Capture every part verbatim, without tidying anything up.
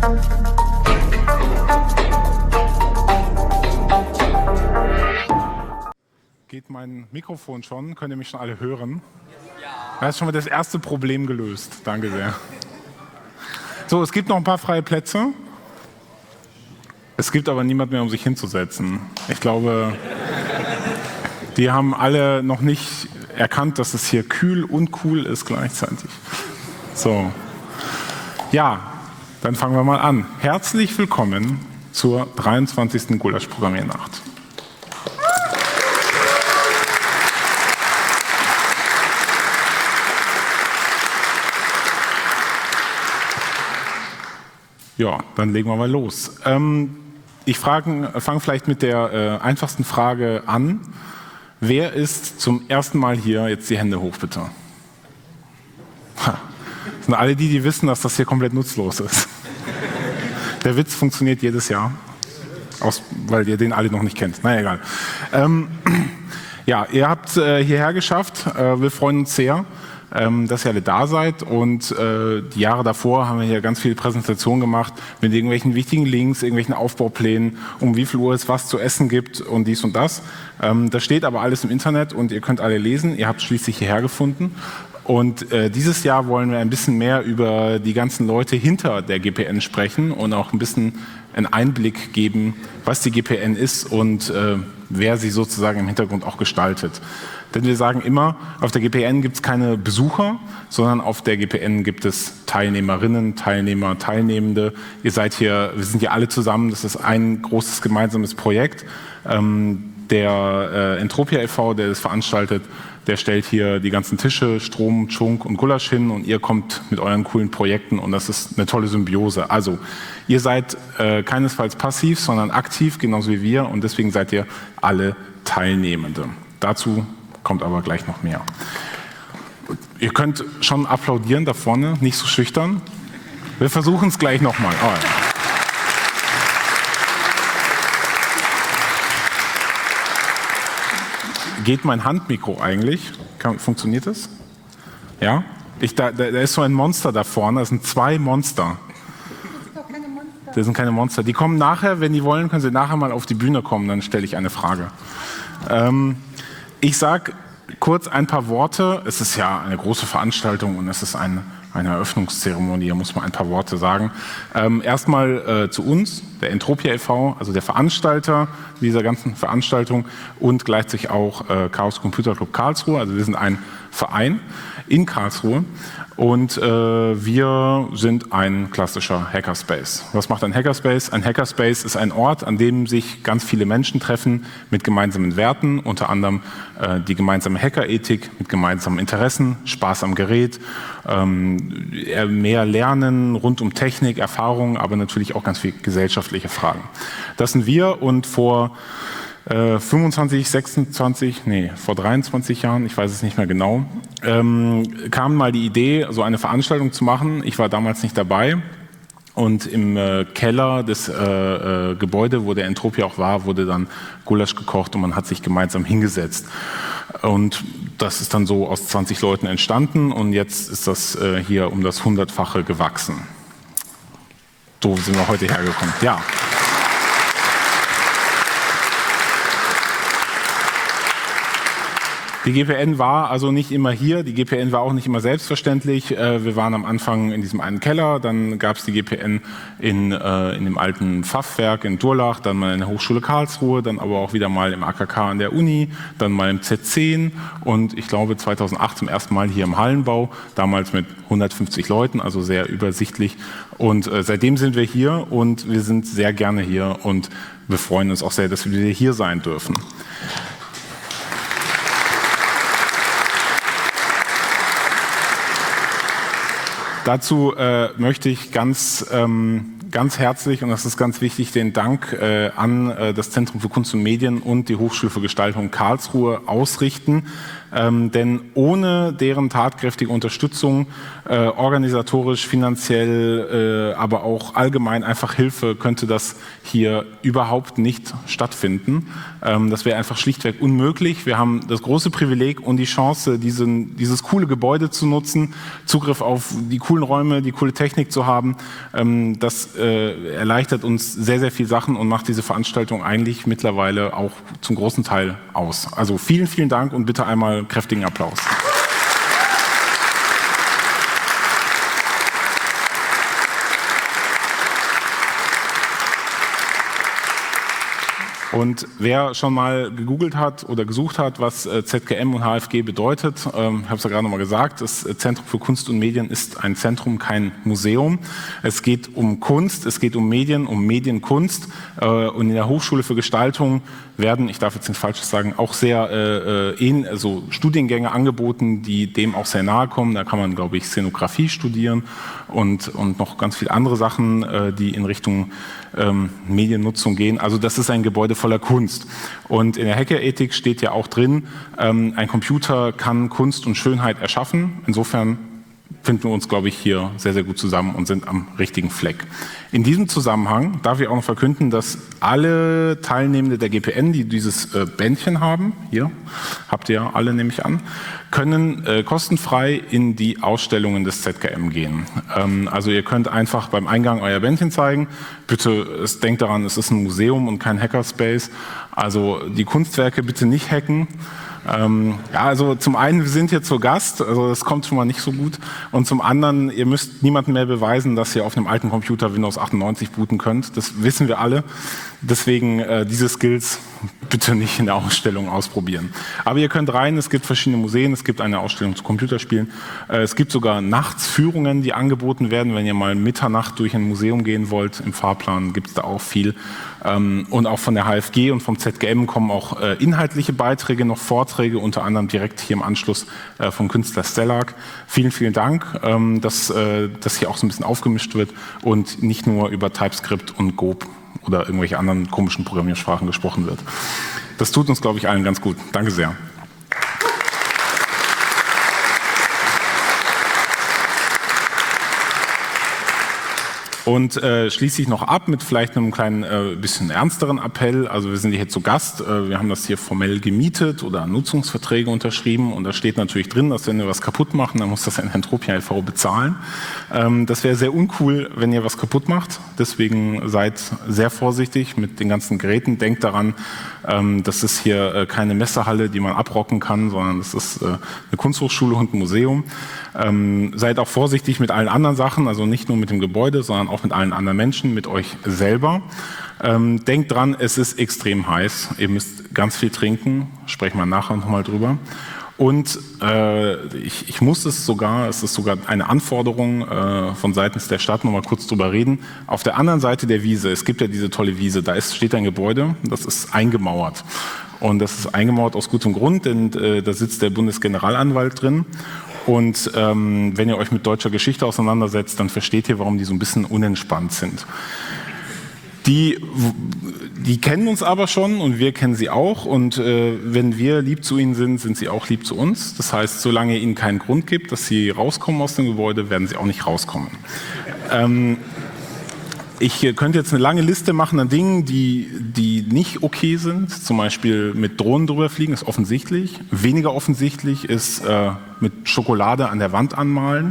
Geht mein Mikrofon schon? Könnt ihr mich schon alle hören? Ja. Da ist schon mal das erste Problem gelöst. Danke sehr. So, es gibt noch ein paar freie Plätze. Es gibt aber niemand mehr, um sich hinzusetzen. Ich glaube, die haben alle noch nicht erkannt, dass es hier kühl und cool ist gleichzeitig. So. Ja, dann fangen wir mal an. Herzlich willkommen zur dreiundzwanzigsten Gulasch-Programmiernacht. Ja, dann legen wir mal los. Ähm, ich fange vielleicht mit der äh, einfachsten Frage an. Wer ist zum ersten Mal hier? Jetzt die Hände hoch, bitte. Ha. Das sind alle die, die wissen, dass das hier komplett nutzlos ist. Der Witz funktioniert jedes Jahr, aus, weil ihr den alle noch nicht kennt. Na naja, egal. Ähm, ja, ihr habt äh, hierher geschafft. Äh, wir freuen uns sehr, ähm, dass ihr alle da seid. Und äh, die Jahre davor haben wir hier ganz viele Präsentationen gemacht mit irgendwelchen wichtigen Links, irgendwelchen Aufbauplänen, um wie viel Uhr es was zu essen gibt und dies und das. Ähm, das steht aber alles im Internet und ihr könnt alle lesen. Ihr habt schließlich hierher gefunden. Und äh, dieses Jahr wollen wir ein bisschen mehr über die ganzen Leute hinter der G P N sprechen und auch ein bisschen einen Einblick geben, was die G P N ist und äh, wer sie sozusagen im Hintergrund auch gestaltet. Denn wir sagen immer, auf der G P N gibt es keine Besucher, sondern auf der G P N gibt es Teilnehmerinnen, Teilnehmer, Teilnehmende. Ihr seid hier, wir sind hier alle zusammen, das ist ein großes gemeinsames Projekt. Ähm, der äh, Entropia e V, der das veranstaltet, der stellt hier die ganzen Tische, Strom, Chunk und Gulasch hin und ihr kommt mit euren coolen Projekten und das ist eine tolle Symbiose. Also ihr seid äh, keinesfalls passiv, sondern aktiv, genauso wie wir und deswegen seid ihr alle Teilnehmende. Dazu kommt aber gleich noch mehr. Ihr könnt schon applaudieren da vorne, nicht so schüchtern. Wir versuchen es gleich nochmal. Oh, ja. Geht mein Handmikro eigentlich? Kann, funktioniert das? Ja? Ich, da, da ist so ein Monster da vorne, das sind zwei Monster. Das sind doch keine Monster. Das sind keine Monster. Die kommen nachher, wenn die wollen, können sie nachher mal auf die Bühne kommen, dann stelle ich eine Frage. Ähm, ich sage kurz ein paar Worte. Es ist ja eine große Veranstaltung und es ist ein, eine Eröffnungszeremonie, hier muss man ein paar Worte sagen. Ähm, erstmal äh, zu uns, der Entropia e V, also der Veranstalter dieser ganzen Veranstaltung und gleichzeitig auch äh, Chaos Computer Club Karlsruhe. Also wir sind ein Verein in Karlsruhe und äh, wir sind ein klassischer Hackerspace. Was macht ein Hackerspace? Ein Hackerspace ist ein Ort, an dem sich ganz viele Menschen treffen mit gemeinsamen Werten, unter anderem äh, die gemeinsame Hackerethik mit gemeinsamen Interessen, Spaß am Gerät, ähm, mehr Lernen rund um Technik, Erfahrung, aber natürlich auch ganz viel gesellschaftliche Fragen. Das sind wir und vor äh, fünfundzwanzig, sechsundzwanzig, nee, vor dreiundzwanzig Jahren, ich weiß es nicht mehr genau, ähm, kam mal die Idee, so eine Veranstaltung zu machen. Ich war damals nicht dabei. Und im äh, Keller des äh, äh, Gebäude, wo der Entropia auch war, wurde dann Gulasch gekocht und man hat sich gemeinsam hingesetzt. Und das ist dann so aus zwanzig Leuten entstanden und jetzt ist das äh, hier um das Hundertfache gewachsen. So sind wir heute hergekommen. Ja. Die G P N war also nicht immer hier, die G P N war auch nicht immer selbstverständlich. Wir waren am Anfang in diesem einen Keller, dann gab es die G P N in, in dem alten F A F-Werk in Durlach, dann mal in der Hochschule Karlsruhe, dann aber auch wieder mal im A K K an der Uni, dann mal im Z zehn und ich glaube zweitausendacht zum ersten Mal hier im Hallenbau, damals mit hundertfünfzig Leuten, also sehr übersichtlich. Und seitdem sind wir hier und wir sind sehr gerne hier und wir freuen uns auch sehr, dass wir wieder hier sein dürfen. Dazu äh, möchte ich ganz, ähm, ganz herzlich, und das ist ganz wichtig, den Dank äh, an äh, das Zentrum für Kunst und Medien und die Hochschule für Gestaltung Karlsruhe ausrichten. ähm, denn ohne deren tatkräftige Unterstützung, äh, organisatorisch, finanziell, äh, aber auch allgemein einfach Hilfe, könnte das hier überhaupt nicht stattfinden. Ähm, das wäre einfach schlichtweg unmöglich. Wir haben das große Privileg und die Chance, diesen, dieses coole Gebäude zu nutzen, Zugriff auf die coolen Räume, die coole Technik zu haben. Ähm, das äh, erleichtert uns sehr, sehr viel Sachen und macht diese Veranstaltung eigentlich mittlerweile auch zum großen Teil aus. Also vielen, vielen Dank und bitte einmal kräftigen Applaus. Und wer schon mal gegoogelt hat oder gesucht hat, was Z K M und H F G bedeutet, ähm, ich habe es ja gerade noch mal gesagt, das Zentrum für Kunst und Medien ist ein Zentrum, kein Museum. Es geht um Kunst, es geht um Medien, um Medienkunst. Äh, und in der Hochschule für Gestaltung werden, ich darf jetzt nichts Falsches sagen, auch sehr äh, ähn, also Studiengänge angeboten, die dem auch sehr nahe kommen. Da kann man, glaube ich, Szenografie studieren und, und noch ganz viele andere Sachen, äh, die in Richtung ähm, Mediennutzung gehen. Also das ist ein Gebäude voller Kunst. Und in der Hackerethik steht ja auch drin, ähm, ein Computer kann Kunst und Schönheit erschaffen. Insofern finden wir uns, glaube ich, hier sehr, sehr gut zusammen und sind am richtigen Fleck. In diesem Zusammenhang darf ich auch noch verkünden, dass alle Teilnehmende der G P N, die dieses äh, Bändchen haben, hier habt ihr alle, nehme ich an, können äh, kostenfrei in die Ausstellungen des Z K M gehen. Ähm, also ihr könnt einfach beim Eingang euer Bändchen zeigen. Bitte es, denkt daran, es ist ein Museum und kein Hackerspace. Also die Kunstwerke bitte nicht hacken. Ähm, ja, also zum einen, wir sind hier zu Gast, also das kommt schon mal nicht so gut. Und zum anderen, ihr müsst niemandem mehr beweisen, dass ihr auf einem alten Computer Windows achtundneunzig booten könnt. Das wissen wir alle. Deswegen äh, diese Skills bitte nicht in der Ausstellung ausprobieren. Aber ihr könnt rein, es gibt verschiedene Museen, es gibt eine Ausstellung zu Computerspielen. Äh, es gibt sogar Nachtsführungen, die angeboten werden, wenn ihr mal Mitternacht durch ein Museum gehen wollt. Im Fahrplan gibt es da auch viel. Ähm, und auch von der H F G und vom Z K M kommen auch äh, inhaltliche Beiträge, noch Vorträge, unter anderem direkt hier im Anschluss äh, vom Künstler Stellark. Vielen, vielen Dank, ähm, dass äh, das hier auch so ein bisschen aufgemischt wird und nicht nur über TypeScript und Go oder irgendwelche anderen komischen Programmiersprachen gesprochen wird. Das tut uns, glaube ich, allen ganz gut. Danke sehr. Und äh, schließe ich noch ab mit vielleicht einem kleinen, äh, bisschen ernsteren Appell. Also wir sind hier zu Gast, äh, wir haben das hier formell gemietet oder Nutzungsverträge unterschrieben und da steht natürlich drin, dass wenn wir was kaputt machen, dann muss das ein Entropia e V bezahlen. Ähm, das wäre sehr uncool, wenn ihr was kaputt macht. Deswegen seid sehr vorsichtig mit den ganzen Geräten. Denkt daran, ähm, das ist hier äh, keine Messehalle, die man abrocken kann, sondern das ist äh, eine Kunsthochschule und ein Museum. Ähm, seid auch vorsichtig mit allen anderen Sachen, also nicht nur mit dem Gebäude, sondern auch mit allen anderen Menschen, mit euch selber. Ähm, denkt dran, es ist extrem heiß. Ihr müsst ganz viel trinken. Sprechen wir nachher nochmal drüber. Und äh, ich, ich muss es sogar, es ist sogar eine Anforderung äh, von seitens der Stadt, nochmal kurz drüber reden. Auf der anderen Seite der Wiese, es gibt ja diese tolle Wiese, da ist, steht ein Gebäude, das ist eingemauert. Und das ist eingemauert aus gutem Grund, denn äh, da sitzt der Bundesgeneralanwalt drin. Und ähm, wenn ihr euch mit deutscher Geschichte auseinandersetzt, dann versteht ihr, warum die so ein bisschen unentspannt sind. Die, die kennen uns aber schon und wir kennen sie auch. Und äh, wenn wir lieb zu ihnen sind, sind sie auch lieb zu uns. Das heißt, solange ihr ihnen keinen Grund gibt, dass sie rauskommen aus dem Gebäude, werden sie auch nicht rauskommen. Ähm, Ich könnte jetzt eine lange Liste machen an Dingen, die, die nicht okay sind. Zum Beispiel mit Drohnen drüber fliegen, ist offensichtlich. Weniger offensichtlich ist äh, mit Schokolade an der Wand anmalen.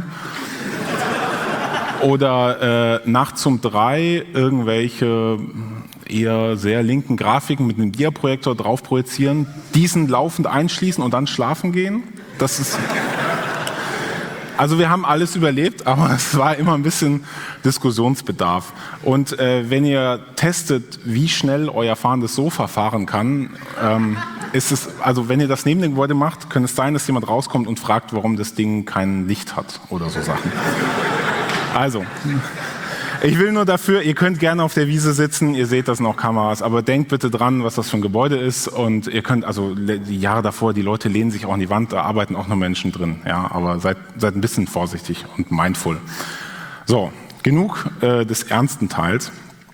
Oder äh, nachts um drei irgendwelche eher sehr linken Grafiken mit einem Dia-Projektor drauf projizieren, diesen laufend einschließen und dann schlafen gehen. Das ist... Also wir haben alles überlebt, aber es war immer ein bisschen Diskussionsbedarf. Und äh, wenn ihr testet, wie schnell euer fahrendes Sofa fahren kann, ähm, ist es, also wenn ihr das neben dem Gebäude macht, könnte es sein, dass jemand rauskommt und fragt, warum das Ding kein Licht hat oder so Sachen. Also, ich will nur dafür, ihr könnt gerne auf der Wiese sitzen, ihr seht das noch Kameras, aber denkt bitte dran, was das für ein Gebäude ist und ihr könnt, also die Jahre davor, die Leute lehnen sich auch an die Wand, da arbeiten auch noch Menschen drin, ja, aber seid, seid ein bisschen vorsichtig und mindful. So, genug äh, des ernsten Teils.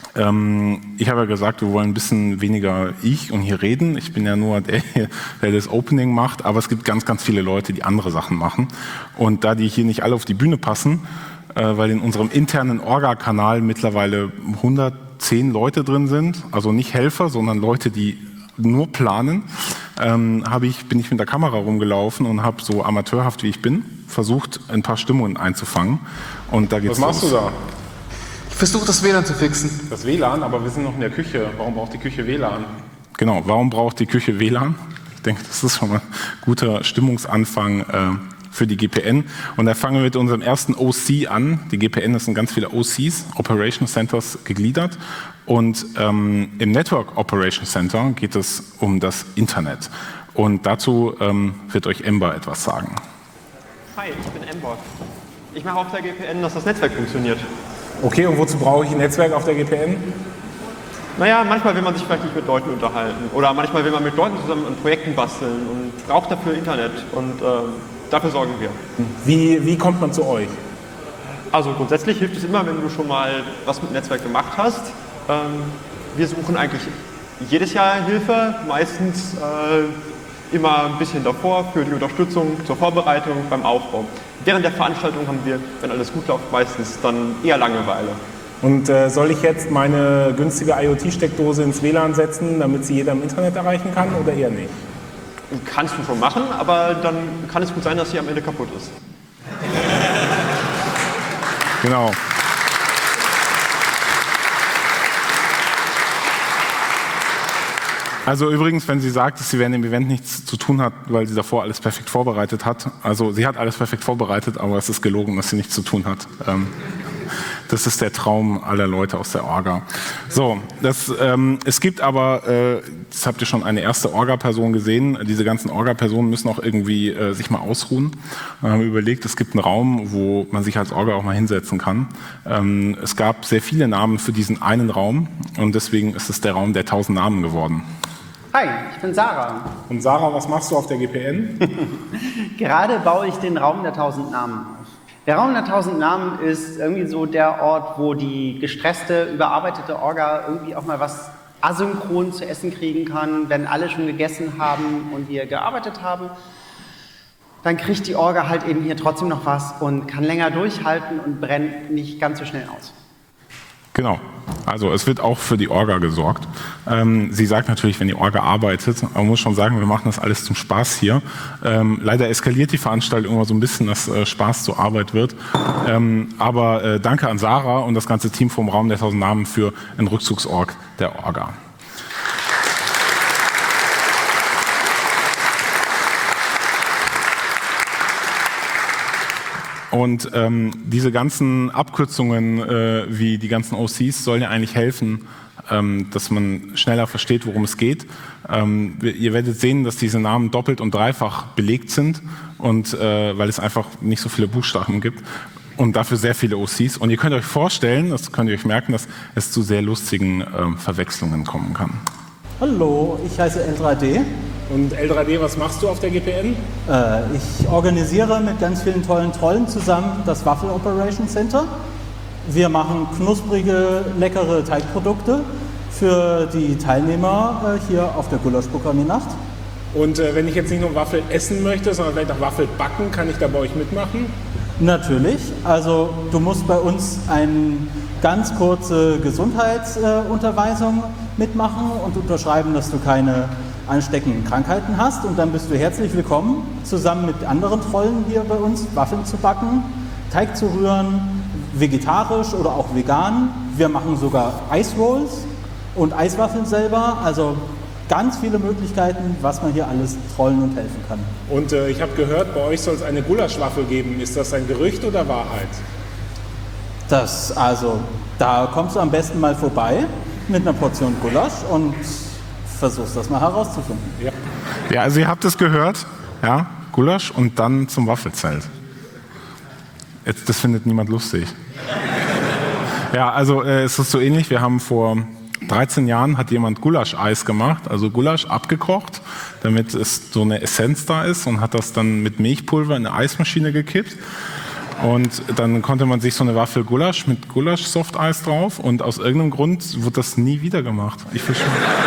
Ähm, ich habe ja gesagt, wir wollen ein bisschen weniger ich und hier reden. Ich bin ja nur der, der das Opening macht, aber es gibt ganz, ganz viele Leute, die andere Sachen machen. Und da die hier nicht alle auf die Bühne passen, äh, weil in unserem internen Orga-Kanal mittlerweile hundertzehn Leute drin sind, also nicht Helfer, sondern Leute, die nur planen, ähm, habe ich, bin ich mit der Kamera rumgelaufen und habe so amateurhaft wie ich bin, versucht, ein paar Stimmungen einzufangen. Und da geht's Was machst los. du da? Ich versuche das W L A N zu fixen. Das W L A N, aber wir sind noch in der Küche. Warum braucht die Küche W L A N? Genau, warum braucht die Küche W L A N? Ich denke, das ist schon mal ein guter Stimmungsanfang äh, für die G P N. Und da fangen wir mit unserem ersten O C an. Die G P N, das sind ganz viele O Cs, Operation Centers, gegliedert. Und ähm, im Network Operation Center geht es um das Internet. Und dazu ähm, wird euch Ember etwas sagen. Hi, ich bin Ember. Ich mache auf der G P N, dass das Netzwerk funktioniert. Okay, und wozu brauche ich ein Netzwerk auf der G P N? Naja, manchmal will man sich vielleicht nicht mit Leuten unterhalten. Oder manchmal will man mit Leuten zusammen an Projekten basteln und braucht dafür Internet. Und ähm, dafür sorgen wir. Wie, wie kommt man zu euch? Also grundsätzlich hilft es immer, wenn du schon mal was mit Netzwerk gemacht hast. Ähm, wir suchen eigentlich jedes Jahr Hilfe, meistens äh, immer ein bisschen davor für die Unterstützung, zur Vorbereitung, beim Aufbau. Während der Veranstaltung haben wir, wenn alles gut läuft, meistens dann eher Langeweile. Und äh, soll ich jetzt meine günstige IoT-Steckdose ins W L A N setzen, damit sie jeder im Internet erreichen kann, oder eher nicht? Kannst du schon machen, aber dann kann es gut sein, dass sie am Ende kaputt ist. Genau. Also übrigens, wenn sie sagt, dass sie während dem Event nichts zu tun hat, weil sie davor alles perfekt vorbereitet hat. Also sie hat alles perfekt vorbereitet, aber es ist gelogen, dass sie nichts zu tun hat. Ähm, das ist der Traum aller Leute aus der Orga. So, das, ähm, es gibt aber, äh, das habt ihr schon, eine erste Orga-Person gesehen. Diese ganzen Orga-Personen müssen auch irgendwie äh, sich mal ausruhen. Wir haben überlegt, es gibt einen Raum, wo man sich als Orga auch mal hinsetzen kann. Ähm, es gab sehr viele Namen für diesen einen Raum und deswegen ist es der Raum der tausend Namen geworden. Hi, ich bin Sarah. Und Sarah, was machst du auf der G P N? Gerade baue ich den Raum der tausend Namen auf. Der Raum der tausend Namen ist irgendwie so der Ort, wo die gestresste, überarbeitete Orga irgendwie auch mal was asynchron zu essen kriegen kann. Wenn alle schon gegessen haben und wir gearbeitet haben, dann kriegt die Orga halt eben hier trotzdem noch was und kann länger durchhalten und brennt nicht ganz so schnell aus. Genau, also es wird auch für die Orga gesorgt. Ähm, sie sagt natürlich, wenn die Orga arbeitet, aber man muss schon sagen, wir machen das alles zum Spaß hier. Ähm, leider eskaliert die Veranstaltung immer so ein bisschen, dass äh, Spaß zur Arbeit wird. Ähm, aber äh, danke an Sarah und das ganze Team vom Raum der tausend Namen für einen Rückzugsort der Orga. Und ähm, diese ganzen Abkürzungen, äh, wie die ganzen O Cs, sollen ja eigentlich helfen, ähm, dass man schneller versteht, worum es geht. Ähm, ihr werdet sehen, dass diese Namen doppelt und dreifach belegt sind, und äh, weil es einfach nicht so viele Buchstaben gibt und dafür sehr viele O Cs. Und ihr könnt euch vorstellen, das könnt ihr euch merken, dass es zu sehr lustigen ähm, Verwechslungen kommen kann. Hallo, ich heiße L drei D. Und L drei D, was machst du auf der G P N? Äh, ich organisiere mit ganz vielen tollen Trollen zusammen das Waffel Operation Center. Wir machen knusprige, leckere Teigprodukte für die Teilnehmer äh, hier auf der Gulasch-Programmiernacht. Und äh, wenn ich jetzt nicht nur Waffel essen möchte, sondern vielleicht auch Waffel backen, kann ich da bei euch mitmachen? Natürlich, also du musst bei uns eine ganz kurze Gesundheitsunterweisung äh, mitmachen und unterschreiben, dass du keine ansteckenden Krankheiten hast, und dann bist du herzlich willkommen, zusammen mit anderen Trollen hier bei uns Waffeln zu backen, Teig zu rühren, vegetarisch oder auch vegan. Wir machen sogar Eisrolls und Eiswaffeln selber, also ganz viele Möglichkeiten, was man hier alles trollen und helfen kann. Und äh, ich habe gehört, bei euch soll es eine Gulaschwaffel geben. Ist das ein Gerücht oder Wahrheit? Das, also, da kommst du am besten mal vorbei mit einer Portion Gulasch und versuchst das mal herauszufinden. Ja, Ja, also ihr habt es gehört, ja, Gulasch und dann zum Waffelzelt. Jetzt, das findet niemand lustig. Ja, also äh, es ist so ähnlich, wir haben vor dreizehn Jahren hat jemand Gulascheis gemacht, also Gulasch abgekocht, damit es so eine Essenz da ist, und hat das dann mit Milchpulver in eine Eismaschine gekippt. Und dann konnte man sich so eine Waffel Gulasch mit Gulasch-Softeis drauf und aus irgendeinem Grund wird das nie wieder gemacht. Ich verstehe.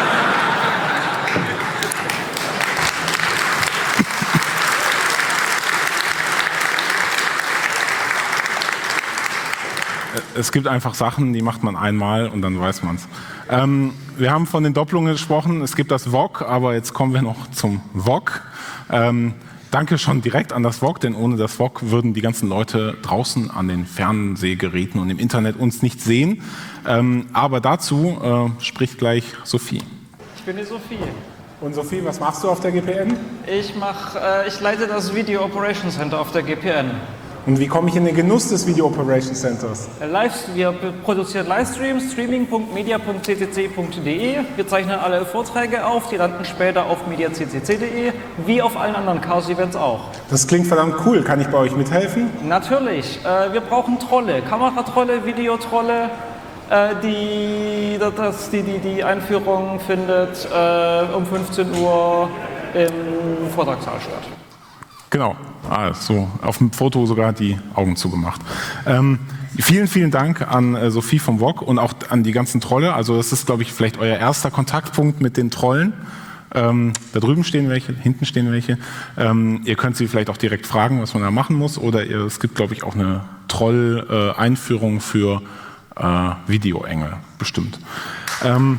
Es gibt einfach Sachen, die macht man einmal und dann weiß man es. Ähm, wir haben von den Doppelungen gesprochen. Es gibt das V O G, aber jetzt kommen wir noch zum V O G. Ähm, danke schon direkt an das V O G, denn ohne das V O G würden die ganzen Leute draußen an den Fernsehgeräten und im Internet uns nicht sehen. Ähm, aber dazu äh, spricht gleich Sophie. Ich bin die Sophie. Und Sophie, was machst du auf der G P N? Ich, mach, äh, ich leite das Video Operations Center auf der G P N. Und wie komme ich in den Genuss des Video Operations Centers? Live, wir produzieren Livestreams, streaming punkt media punkt c c c punkt d e. Wir zeichnen alle Vorträge auf, die landen später auf media punkt c c c punkt d e, wie auf allen anderen Chaos Events auch. Das klingt verdammt cool. Kann ich bei euch mithelfen? Natürlich. Äh, wir brauchen Trolle, Kameratrolle, Videotrolle. Äh, die, das, die, die die Einführung findet äh, um fünfzehn Uhr im Vortragssaal statt. Genau, ah, so auf dem Foto sogar die Augen zugemacht. Ähm, vielen, vielen Dank an äh, Sophie vom V O G und auch an die ganzen Trolle. Also das ist, glaube ich, vielleicht euer erster Kontaktpunkt mit den Trollen. Ähm, da drüben stehen welche, hinten stehen welche. Ähm, ihr könnt sie vielleicht auch direkt fragen, was man da machen muss. Oder ihr, es gibt, glaube ich, auch eine Troll-Einführung äh, für äh, Videoengel, bestimmt. Ähm,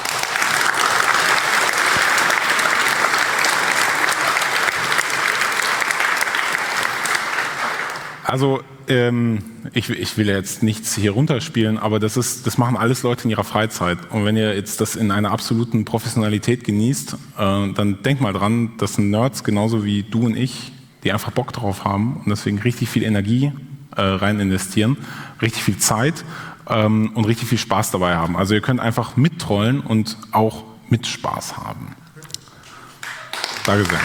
Also ähm, ich, ich will jetzt nichts hier runterspielen, aber das ist, das machen alles Leute in ihrer Freizeit. Und wenn ihr jetzt das in einer absoluten Professionalität genießt, äh, dann denkt mal dran, das sind Nerds genauso wie du und ich, die einfach Bock drauf haben und deswegen richtig viel Energie äh, rein investieren, richtig viel Zeit ähm, und richtig viel Spaß dabei haben. Also ihr könnt einfach mittrollen und auch mit Spaß haben. Danke sehr.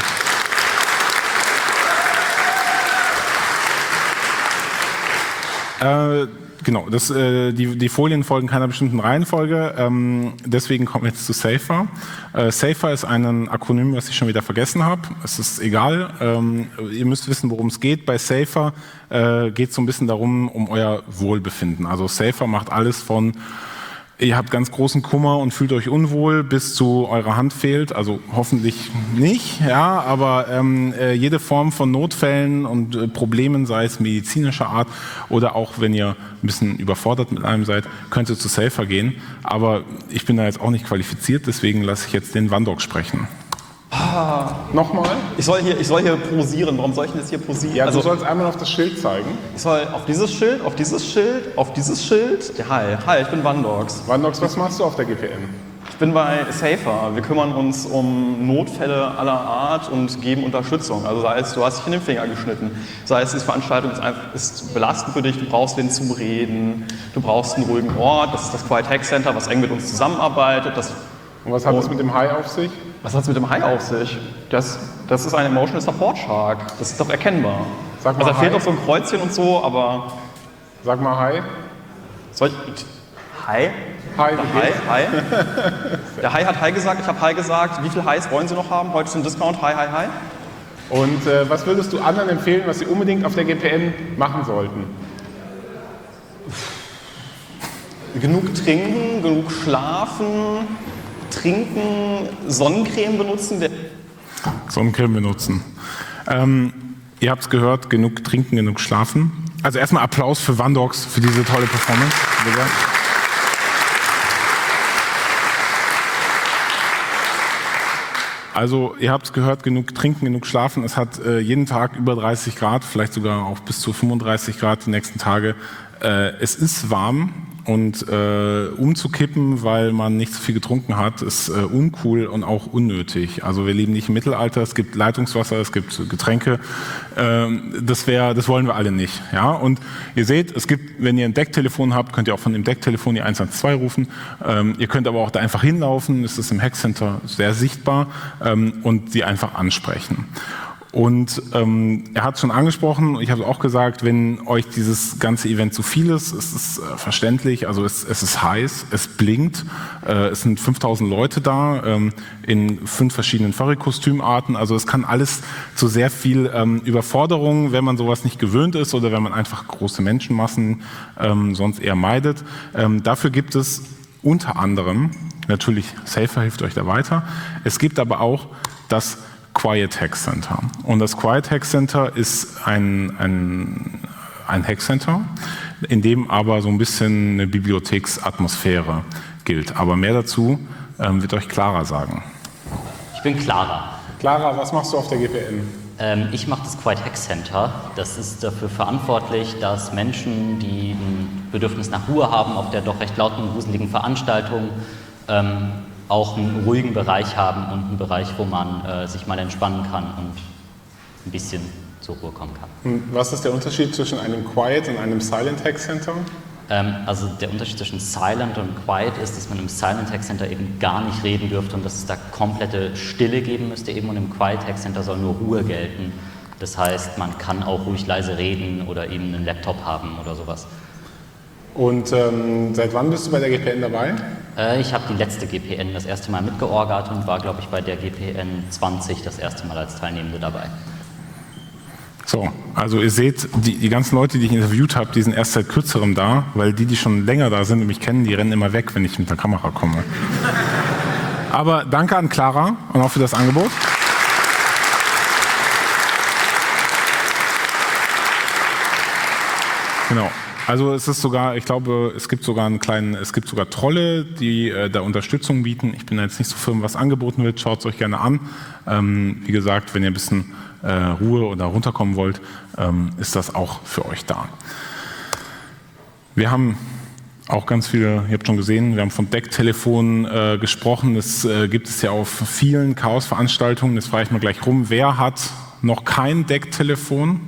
Äh, genau, das, äh, die, die Folien folgen keiner bestimmten Reihenfolge, ähm, deswegen kommen wir jetzt zu Safer. Äh, Safer ist ein Akronym, was ich schon wieder vergessen habe. Es ist egal, ähm, ihr müsst wissen, worum es geht. Bei Safer äh, geht es so ein bisschen darum, um euer Wohlbefinden. Also Safer macht alles von ihr habt ganz großen Kummer und fühlt euch unwohl, bis zu eurer Hand fehlt, also hoffentlich nicht, ja, aber ähm, äh, jede Form von Notfällen und äh, Problemen, sei es medizinischer Art oder auch wenn ihr ein bisschen überfordert mit einem seid, könnt ihr zu Safer gehen, aber ich bin da jetzt auch nicht qualifiziert, deswegen lasse ich jetzt den Wandok sprechen. Ah, Nochmal? ich soll hier, ich soll hier posieren. Warum soll ich denn jetzt hier posieren? Ja, also, du sollst einmal auf das Schild zeigen. Ich soll auf dieses Schild, auf dieses Schild, auf dieses Schild. Ja, hi, hi, ich bin Wandox. Wandox, was machst du auf der G P N? Ich bin bei Safer. Wir kümmern uns um Notfälle aller Art und geben Unterstützung. Also sei es, du hast dich in den Finger geschnitten, sei es, die Veranstaltung ist, einfach, ist belastend für dich, du brauchst wen zum Reden, du brauchst einen ruhigen Ort. Das ist das Quiet Hack Center, was eng mit uns zusammenarbeitet. Das Und was hat das mit dem Hai auf sich? Was hat es mit dem Hai auf sich? Das, das ist ein Emotional Support Shark. Das ist doch erkennbar. Sag mal also da fehlt Hai. noch so ein Kreuzchen und so, aber... Sag mal Hai. Soll ich... Hai? Hai, Der wie Hai, geht's? Hai. Der Hai hat Hai gesagt, ich habe Hai gesagt. Wie viele Hais wollen Sie noch haben? Heute ist ein Discount. Hai, Hai, Hai. Und äh, was würdest du anderen empfehlen, was sie unbedingt auf der G P N machen sollten? Genug trinken, genug schlafen, trinken, Sonnencreme benutzen. Der Sonnencreme benutzen. Ähm, ihr habt es gehört, genug trinken, genug schlafen. Also erstmal Applaus für Wandox für diese tolle Performance. Bitte. Also ihr habt es gehört, genug trinken, genug schlafen. Es hat äh, jeden Tag über dreißig Grad, vielleicht sogar auch bis zu fünfunddreißig Grad die nächsten Tage. Äh, es ist warm. Und äh, umzukippen, weil man nicht so viel getrunken hat, ist äh, uncool und auch unnötig. Also wir leben nicht im Mittelalter, es gibt Leitungswasser, es gibt Getränke. Ähm, das wäre, das wollen wir alle nicht. Ja? Und ihr seht, es gibt, wenn ihr ein Decktelefon habt, könnt ihr auch von dem Decktelefon die eins eins zwei rufen. Ähm, ihr könnt aber auch da einfach hinlaufen, das ist im Hackcenter sehr sichtbar, ähm, und sie einfach ansprechen. Und ähm, er hat schon angesprochen, ich habe auch gesagt, wenn euch dieses ganze Event zu viel ist, es ist äh, verständlich, also es, es ist heiß, es blinkt, äh, es sind fünftausend Leute da ähm, in fünf verschiedenen Furry-Kostümarten, also es kann alles zu sehr viel ähm, Überforderung, wenn man sowas nicht gewöhnt ist oder wenn man einfach große Menschenmassen ähm, sonst eher meidet. Ähm, dafür gibt es unter anderem, natürlich Safer hilft euch da weiter, es gibt aber auch das Quiet Hack Center. Und das Quiet Hack Center ist ein, ein, ein Hack Center, in dem aber so ein bisschen eine Bibliotheksatmosphäre gilt. Aber mehr dazu ähm, wird euch Clara sagen. Ich bin Clara. Clara, was machst du auf der G P N? Ähm, ich mache das Quiet Hack Center. Das ist dafür verantwortlich, dass Menschen, die ein Bedürfnis nach Ruhe haben, auf der doch recht lauten und gruseligen Veranstaltung, ähm, auch einen ruhigen Bereich haben und einen Bereich, wo man äh, sich mal entspannen kann und ein bisschen zur Ruhe kommen kann. Und was ist der Unterschied zwischen einem Quiet und einem Silent Hack Center? Ähm, also der Unterschied zwischen Silent und Quiet ist, dass man im Silent Hack Center eben gar nicht reden dürfte und dass es da komplette Stille geben müsste eben, und im Quiet Hack Center soll nur Ruhe gelten. Das heißt, man kann auch ruhig leise reden oder eben einen Laptop haben oder sowas. Und ähm, seit wann bist du bei der G P N dabei? Äh, ich habe die letzte G P N das erste Mal mitgeorgert und war, glaube ich, bei der G P N zwanzig das erste Mal als Teilnehmende dabei. So, also ihr seht, die, die ganzen Leute, die ich interviewt habe, die sind erst seit kürzerem da, weil die, die schon länger da sind und mich kennen, die rennen immer weg, wenn ich mit der Kamera komme. Aber danke an Clara und auch für das Angebot. Genau. Also es ist sogar, ich glaube, es gibt sogar einen kleinen, es gibt sogar Trolle, die äh, da Unterstützung bieten. Ich bin da jetzt nicht so firm, was angeboten wird. Schaut es euch gerne an. Ähm, wie gesagt, wenn ihr ein bisschen äh, Ruhe oder runterkommen wollt, ähm, ist das auch für euch da. Wir haben auch ganz viele, ihr habt schon gesehen, wir haben von Decktelefonen äh, gesprochen. Das äh, gibt es ja auf vielen Chaos-Veranstaltungen. Jetzt frage ich mal gleich rum, wer hat noch kein Decktelefon?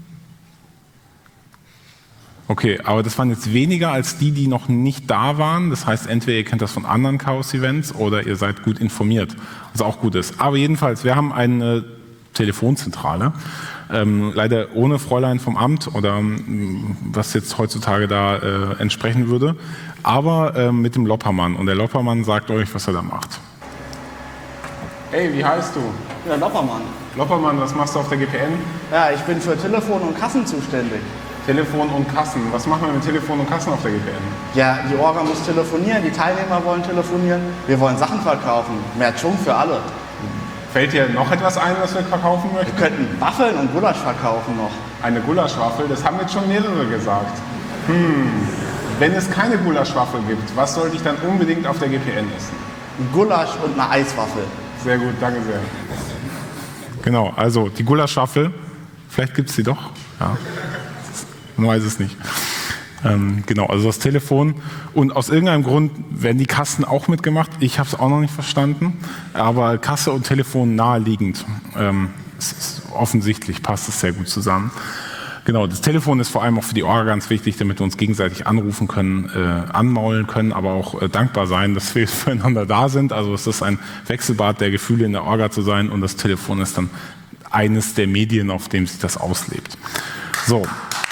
Okay, aber das waren jetzt weniger als die, die noch nicht da waren. Das heißt, entweder ihr kennt das von anderen Chaos-Events oder ihr seid gut informiert, was auch gut ist. Aber jedenfalls, wir haben eine Telefonzentrale, ähm, leider ohne Fräulein vom Amt oder ähm, was jetzt heutzutage da äh, entsprechen würde, aber äh, mit dem Loppermann. Und der Loppermann sagt euch, was er da macht. Hey, wie heißt du? Ja, Loppermann. Loppermann, was machst du auf der G P N? Ja, ich bin für Telefon und Kassen zuständig. Telefon und Kassen. Was machen wir mit Telefon und Kassen auf der G P N? Ja, die Orga muss telefonieren, die Teilnehmer wollen telefonieren. Wir wollen Sachen verkaufen. Mehr Tschung für alle. Fällt dir noch etwas ein, was wir verkaufen möchten? Wir könnten Waffeln und Gulasch verkaufen noch. Eine Gulaschwaffel? Das haben jetzt schon mehrere gesagt. Hm. Wenn es keine Gulaschwaffel gibt, was sollte ich dann unbedingt auf der G P N essen? Ein Gulasch und eine Eiswaffel. Sehr gut, danke sehr. Genau, also die Gulaschwaffel, vielleicht gibt es sie doch. Ja. Man weiß es nicht. Ähm, genau, also das Telefon. Und aus irgendeinem Grund werden die Kassen auch mitgemacht. Ich habe es auch noch nicht verstanden. Aber Kasse und Telefon naheliegend. Ähm, es ist offensichtlich passt es sehr gut zusammen. Genau, das Telefon ist vor allem auch für die Orga ganz wichtig, damit wir uns gegenseitig anrufen können, äh, anmaulen können, aber auch äh, dankbar sein, dass wir füreinander da sind. Also es ist ein Wechselbad der Gefühle in der Orga zu sein und das Telefon ist dann eines der Medien, auf dem sich das auslebt. So.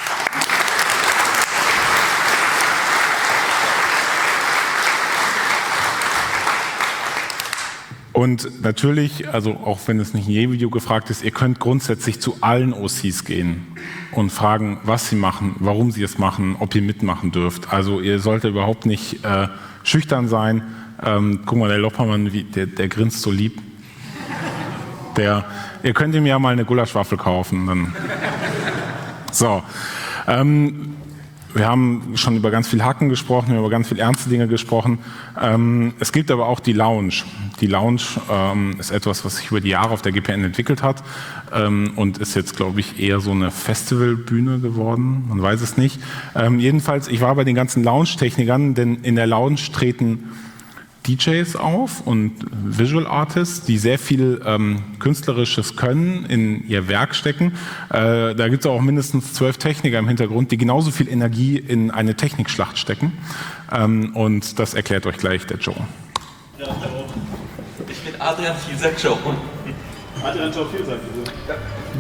Und natürlich, also auch wenn es nicht in jedem Video gefragt ist, ihr könnt grundsätzlich zu allen O Cs gehen und fragen, was sie machen, warum sie es machen, ob ihr mitmachen dürft. Also ihr solltet überhaupt nicht äh, schüchtern sein. Ähm, guck mal, der Loppermann, wie, der, der grinst so lieb. Der, ihr könnt ihm ja mal eine Gulaschwaffel kaufen. Dann. So. Ähm, Wir haben schon über ganz viel Hacken gesprochen, wir haben über ganz viel ernste Dinge gesprochen. Ähm, es gibt aber auch die Lounge. Die Lounge ähm, ist etwas, was sich über die Jahre auf der G P N entwickelt hat ähm, und ist jetzt, glaube ich, eher so eine Festivalbühne geworden. Man weiß es nicht. Ähm, jedenfalls, ich war bei den ganzen Lounge-Technikern, denn in der Lounge treten D Js auf und Visual Artists, die sehr viel ähm, Künstlerisches Können in ihr Werk stecken. Äh, da gibt es auch mindestens zwölf Techniker im Hintergrund, die genauso viel Energie in eine Technikschlacht stecken. Ähm, und das erklärt euch gleich der Joe. Ja, hallo. Ich bin Adrian Vielsack Joe. Adrian Joe Vielsack, bitte. Ja.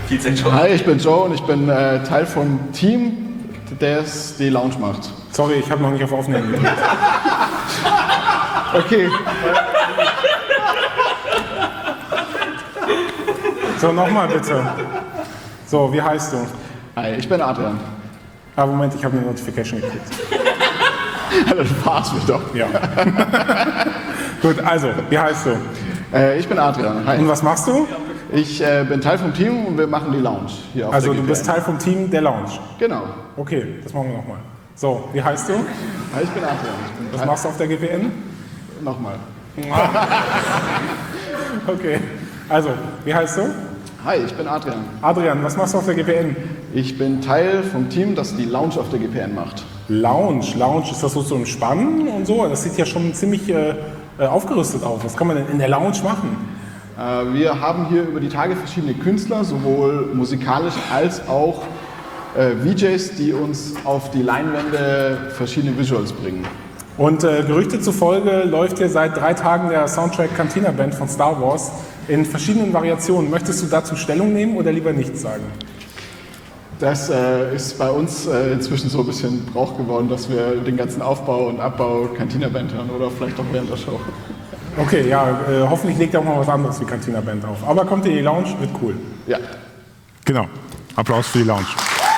Hi, ich bin Joe und ich bin äh, Teil vom Team, das die Lounge macht. Sorry, ich habe noch nicht auf Aufnehmen gedrückt. Okay. So, nochmal bitte. So, wie heißt du? Hi, ich bin Adrian. Ah, Moment, ich habe eine Notification gekriegt. Dann fahr's mich doch. Ja. Gut, also, wie heißt du? Äh, ich bin Adrian. Hi. Und was machst du? Ich äh, bin Teil vom Team und wir machen die Lounge hier auf Also, der du bist Teil vom Team der Lounge. Genau. Okay, das machen wir nochmal. So, wie heißt du? Hi, ich bin Adrian. Ich bin Was Teil- machst du auf der G P N? Nochmal. Okay, also, wie heißt du? Hi, ich bin Adrian. Adrian, was machst du auf der G P N? Ich bin Teil vom Team, das die Lounge auf der G P N macht. Lounge, Lounge, ist das so zum Spannen und so? Das sieht ja schon ziemlich äh, aufgerüstet aus. Was kann man denn in der Lounge machen? Äh, wir haben hier über die Tage verschiedene Künstler, sowohl musikalisch als auch äh, V Js, die uns auf die Leinwände verschiedene Visuals bringen. Und äh, Gerüchte zufolge läuft hier seit drei Tagen der Soundtrack Cantina Band von Star Wars in verschiedenen Variationen. Möchtest du dazu Stellung nehmen oder lieber nichts sagen? Das äh, ist bei uns äh, inzwischen so ein bisschen Brauch geworden, dass wir den ganzen Aufbau und Abbau Cantina Band hören oder vielleicht auch während der Show. Okay, ja, äh, hoffentlich legt er auch mal was anderes wie Cantina Band auf. Aber kommt in die Lounge, wird cool. Ja. Genau. Applaus für die Lounge.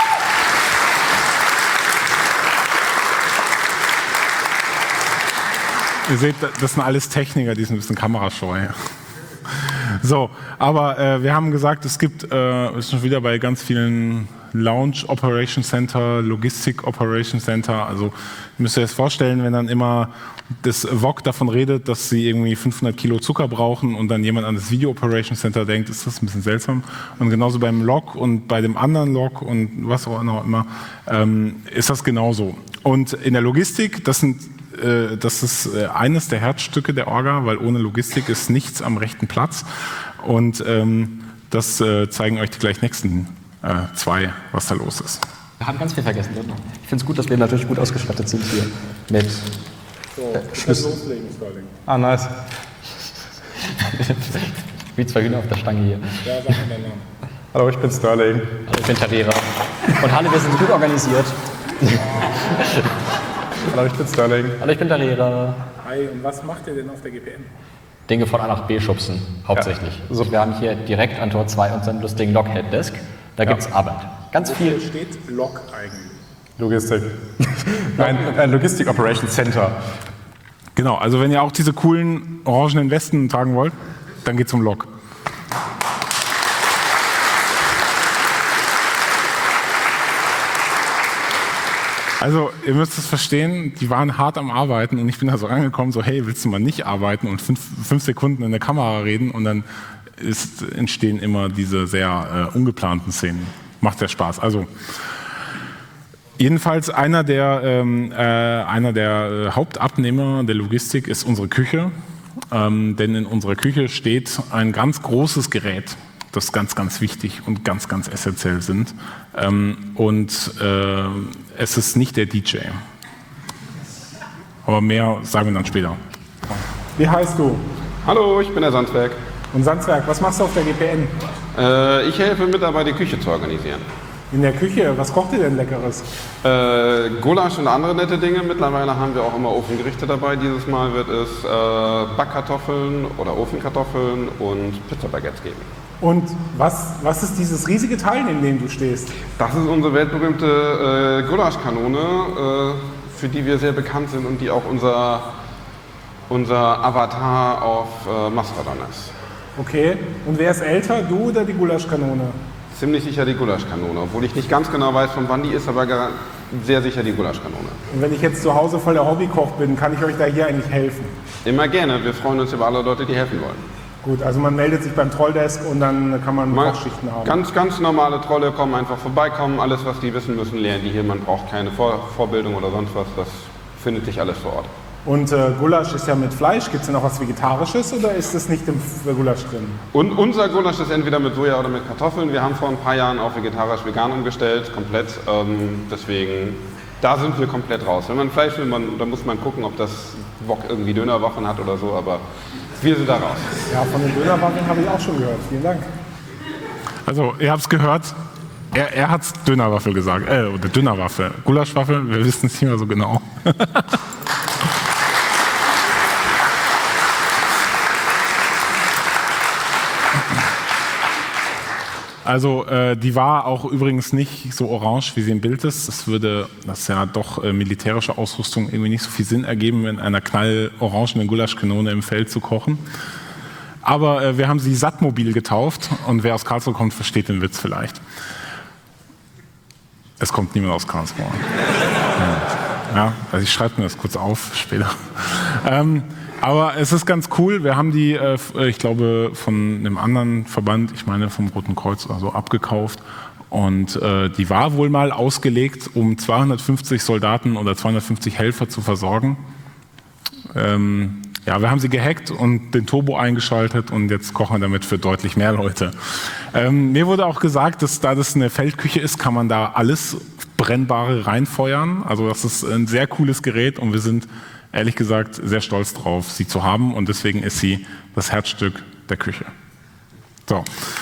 Ihr seht, das sind alles Techniker, die sind ein bisschen kamerascheu. So, aber äh, wir haben gesagt, es gibt, äh, ist schon wieder bei ganz vielen Lounge Operation Center, Logistik Operation Center, also ihr müsst euch das vorstellen, wenn dann immer das V O C davon redet, dass sie irgendwie fünfhundert Kilo Zucker brauchen und dann jemand an das Video Operation Center denkt, ist das ein bisschen seltsam. Und genauso beim Log und bei dem anderen Log und was auch immer, ähm, ist das genauso. Und in der Logistik, das sind das ist eines der Herzstücke der Orga, weil ohne Logistik ist nichts am rechten Platz. Und ähm, das äh, zeigen euch die gleich nächsten äh, zwei, was da los ist. Wir haben ganz viel vergessen. Ich finde es gut, dass wir natürlich gut ausgestattet sind hier mit so, äh, Schlüsseln. Loslegen, Sterling. Ah, nice. Wie zwei Hühner auf der Stange hier. Ja, sag mir deinen Namen. Hallo, ich bin Sterling. Hallo, ich bin Tarera. Und hallo, wir sind gut organisiert. Hallo, ich bin Sterling. Hallo, ich bin Tarera. Hi, und was macht ihr denn auf der G P N? Dinge von A nach B schubsen, hauptsächlich. Ja. So. Wir haben hier direkt an Tor zwei unseren lustigen Log-Helpdesk. Da ja. gibt es Arbeit. Ganz viel. Wo steht Log eigentlich? Logistik. Nein, ein Logistik Operation Center. Genau, also wenn ihr auch diese coolen orangenen Westen tragen wollt, dann geht's um Log. Also, ihr müsst es verstehen, die waren hart am Arbeiten und ich bin da so rangekommen, so, hey, willst du mal nicht arbeiten und fünf, fünf Sekunden in der Kamera reden und dann ist, entstehen immer diese sehr äh, ungeplanten Szenen. Macht sehr Spaß. Also, jedenfalls einer der, ähm, äh, einer der Hauptabnehmer der Logistik ist unsere Küche, ähm, denn in unserer Küche steht ein ganz großes Gerät, das ganz, ganz wichtig und ganz, ganz essentiell sind. Ähm, und äh, es ist nicht der D J. Aber mehr sagen wir dann später. Wie heißt du? Hallo, ich bin der Sandsberg. Und Sandsberg, was machst du auf der G P N? Äh, ich helfe mit dabei, die Küche zu organisieren. In der Küche, was kocht ihr denn Leckeres? Äh, Gulasch und andere nette Dinge. Mittlerweile haben wir auch immer Ofengerichte dabei. Dieses Mal wird es äh, Backkartoffeln oder Ofenkartoffeln und Pizzabaguettes geben. Und was, was ist dieses riesige Teil, neben dem du stehst? Das ist unsere weltberühmte äh, Gulaschkanone, äh, für die wir sehr bekannt sind und die auch unser, unser Avatar auf äh, Mastodon ist. Okay, und wer ist älter, du oder die Gulaschkanone? Ziemlich sicher die Gulaschkanone, obwohl ich nicht ganz genau weiß, von wann die ist, aber sehr sicher die Gulaschkanone. Und wenn ich jetzt zu Hause voll der Hobbykoch bin, kann ich euch da hier eigentlich helfen? Immer gerne, wir freuen uns über alle Leute, die helfen wollen. Gut, also man meldet sich beim Trolldesk und dann kann man Mal Kochschichten haben. Ganz, ganz normale Trolle kommen einfach vorbeikommen, alles was die wissen müssen, lernen die hier. Man braucht keine Vor Vorbildung oder sonst was, das findet sich alles vor Ort. Und äh, Gulasch ist ja mit Fleisch, gibt es denn noch was Vegetarisches oder ist das nicht im Gulasch drin? Und unser Gulasch ist entweder mit Soja oder mit Kartoffeln. Wir haben vor ein paar Jahren auch vegetarisch-vegan umgestellt, komplett. Ähm, deswegen, da sind wir komplett raus. Wenn man Fleisch will, man, dann muss man gucken, ob das Wok irgendwie Dönerwochen hat oder so, aber wir sind da raus. Ja, von den Dönerwaffen habe ich auch schon gehört. Vielen Dank. Also, ihr habt es gehört, er, er hat Dönerwaffel gesagt, äh, oder Dönerwaffel. Gulaschwaffel, wir wissen es nicht mehr so genau. Also äh, die war auch übrigens nicht so orange, wie sie im Bild ist. Das würde, das ist ja doch äh, militärische Ausrüstung, irgendwie nicht so viel Sinn ergeben, in einer knallorangenen Gulaschkanone im Feld zu kochen. Aber äh, wir haben sie Sattmobil getauft und wer aus Karlsruhe kommt, versteht den Witz vielleicht. Es kommt niemand aus Karlsruhe. Ja, also ich schreibe mir das kurz auf später. Ähm, Aber es ist ganz cool, wir haben die, äh, ich glaube, von einem anderen Verband, ich meine vom Roten Kreuz oder so, abgekauft. Und äh, die war wohl mal ausgelegt, um zweihundertfünfzig Soldaten oder zweihundertfünfzig Helfer zu versorgen. Ähm, ja, wir haben sie gehackt und den Turbo eingeschaltet und jetzt kochen wir damit für deutlich mehr Leute. Ähm, mir wurde auch gesagt, dass da das eine Feldküche ist, kann man da alles Brennbare reinfeuern. Also das ist ein sehr cooles Gerät und wir sind ehrlich gesagt sehr stolz drauf, sie zu haben und deswegen ist sie das Herzstück der Küche. So.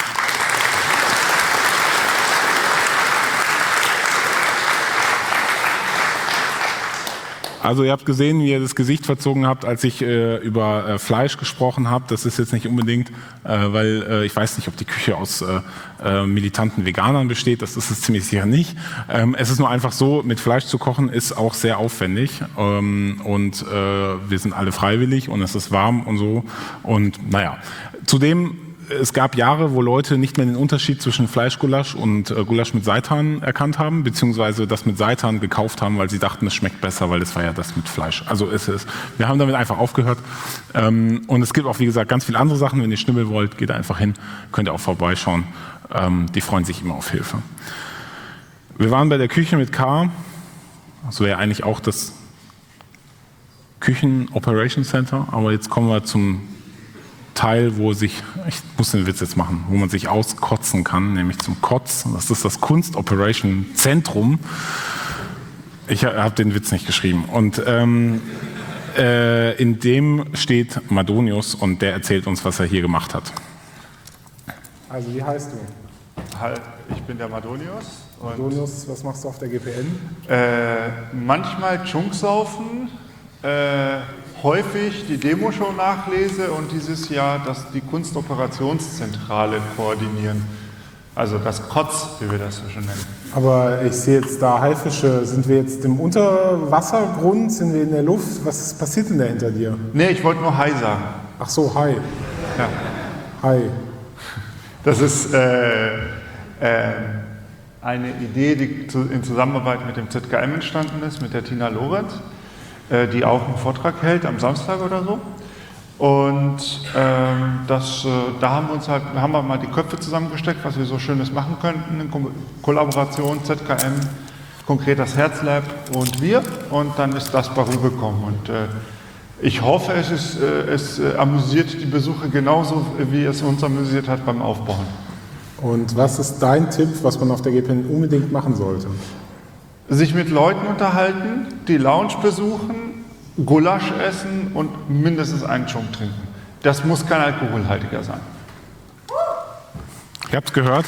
Also ihr habt gesehen, wie ihr das Gesicht verzogen habt, als ich äh, über äh, Fleisch gesprochen habe. Das ist jetzt nicht unbedingt, äh, weil äh, ich weiß nicht, ob die Küche aus äh, äh, militanten Veganern besteht. Das ist es ziemlich sicher nicht. Ähm, es ist nur einfach so, mit Fleisch zu kochen ist auch sehr aufwendig. Ähm, und äh, wir sind alle freiwillig und es ist warm und so. Und naja, zudem es gab Jahre, wo Leute nicht mehr den Unterschied zwischen Fleischgulasch und äh, Gulasch mit Seitan erkannt haben, beziehungsweise das mit Seitan gekauft haben, weil sie dachten, es schmeckt besser, weil es war ja das mit Fleisch. Also es ist, wir haben damit einfach aufgehört. Ähm, und es gibt auch, wie gesagt, ganz viele andere Sachen. Wenn ihr Schnibbel wollt, geht einfach hin, könnt ihr auch vorbeischauen. Ähm, die freuen sich immer auf Hilfe. Wir waren bei der Küche mit K. Das wäre eigentlich auch das Küchen Operation Center, aber jetzt kommen wir zum Teil, wo sich, ich muss den Witz jetzt machen, wo man sich auskotzen kann, nämlich zum Kotz. Das ist das Kunst-Operation Zentrum. Ich habe den Witz nicht geschrieben. Und ähm, äh, in dem steht Madonius und der erzählt uns, was er hier gemacht hat. Also wie heißt du? Hi, ich bin der Madonius. Madonius, was machst du auf der G P N? Äh, manchmal Junksaufen, äh, häufig die Demoshow nachlese und dieses Jahr das, die Kunstoperationszentrale koordinieren. Also das Kotz, wie wir das so schon nennen. Aber ich sehe jetzt da Haifische. Sind wir jetzt im Unterwassergrund? Sind wir in der Luft? Was passiert denn da hinter dir? Nee, ich wollte nur Hai sagen. Ach so, Hai. Ja. Hai. Das ist äh, äh, eine Idee, die zu, in Zusammenarbeit mit dem Z K M entstanden ist, mit der Tina Lorenz, die auch einen Vortrag hält am Samstag oder so. Und ähm, das, äh, da haben wir uns halt, haben wir mal die Köpfe zusammengesteckt, was wir so Schönes machen könnten in Ko Kollaboration, Z K M, konkret das Herzlab und wir. Und dann ist das bei rübergekommen. Und äh, ich hoffe, es, ist, äh, es äh, amüsiert die Besucher genauso, wie es uns amüsiert hat beim Aufbauen. Und was ist dein Tipp, was man auf der G P N unbedingt machen sollte? Sich mit Leuten unterhalten, die Lounge besuchen, Gulasch essen und mindestens einen Chunk trinken. Das muss kein alkoholhaltiger sein. Ihr habt es gehört.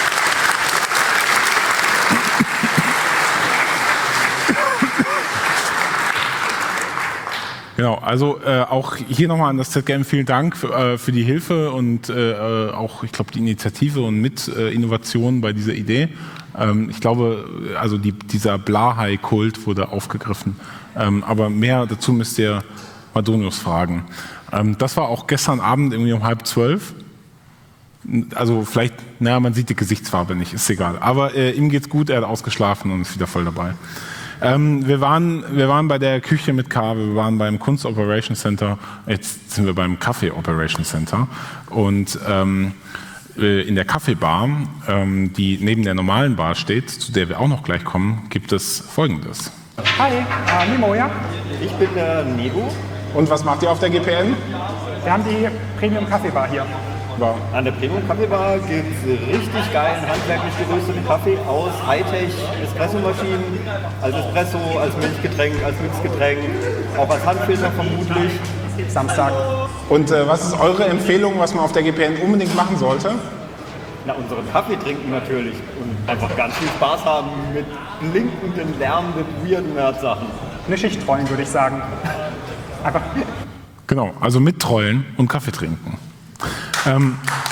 Genau, also äh, auch hier nochmal an das Z K M vielen Dank für, äh, für die Hilfe und äh, auch, ich glaube, die Initiative und Mit-Innovation äh, bei dieser Idee. Ähm, ich glaube, also die, dieser Blahai-Kult wurde aufgegriffen, ähm, aber mehr dazu müsst ihr Madonius fragen. Ähm, das war auch gestern Abend irgendwie um halb zwölf. Also vielleicht, naja, man sieht die Gesichtsfarbe nicht, ist egal. Aber äh, ihm geht's gut, er hat ausgeschlafen und ist wieder voll dabei. Ähm, wir, waren, wir waren bei der Küche mit K, wir waren beim Kunst Operation Center, jetzt sind wir beim Kaffee Operation Center und ähm, in der Kaffeebar, ähm, die neben der normalen Bar steht, zu der wir auch noch gleich kommen, gibt es Folgendes. Hi, äh, Nimo, ja? Ich bin der Nego. Und was macht ihr auf der G P N? Wir haben die Premium Kaffeebar hier. Ja. An der Premium Kaffeebar gibt es richtig geilen, handwerklich gerösteten Kaffee aus Hightech-Espresso-Maschinen, als Espresso, als Milchgetränk, als Mixgetränk, auch als Handfilter vermutlich. Samstag. Und äh, was ist eure Empfehlung, was man auf der G P N unbedingt machen sollte? Na, unseren Kaffee trinken natürlich und einfach ganz viel Spaß haben mit blinkenden, lärmenden, weirden Nerd-Sachen. Eine Schicht trollen, würde ich sagen. Einfach. Genau, also mittrollen und Kaffee trinken. Ähm,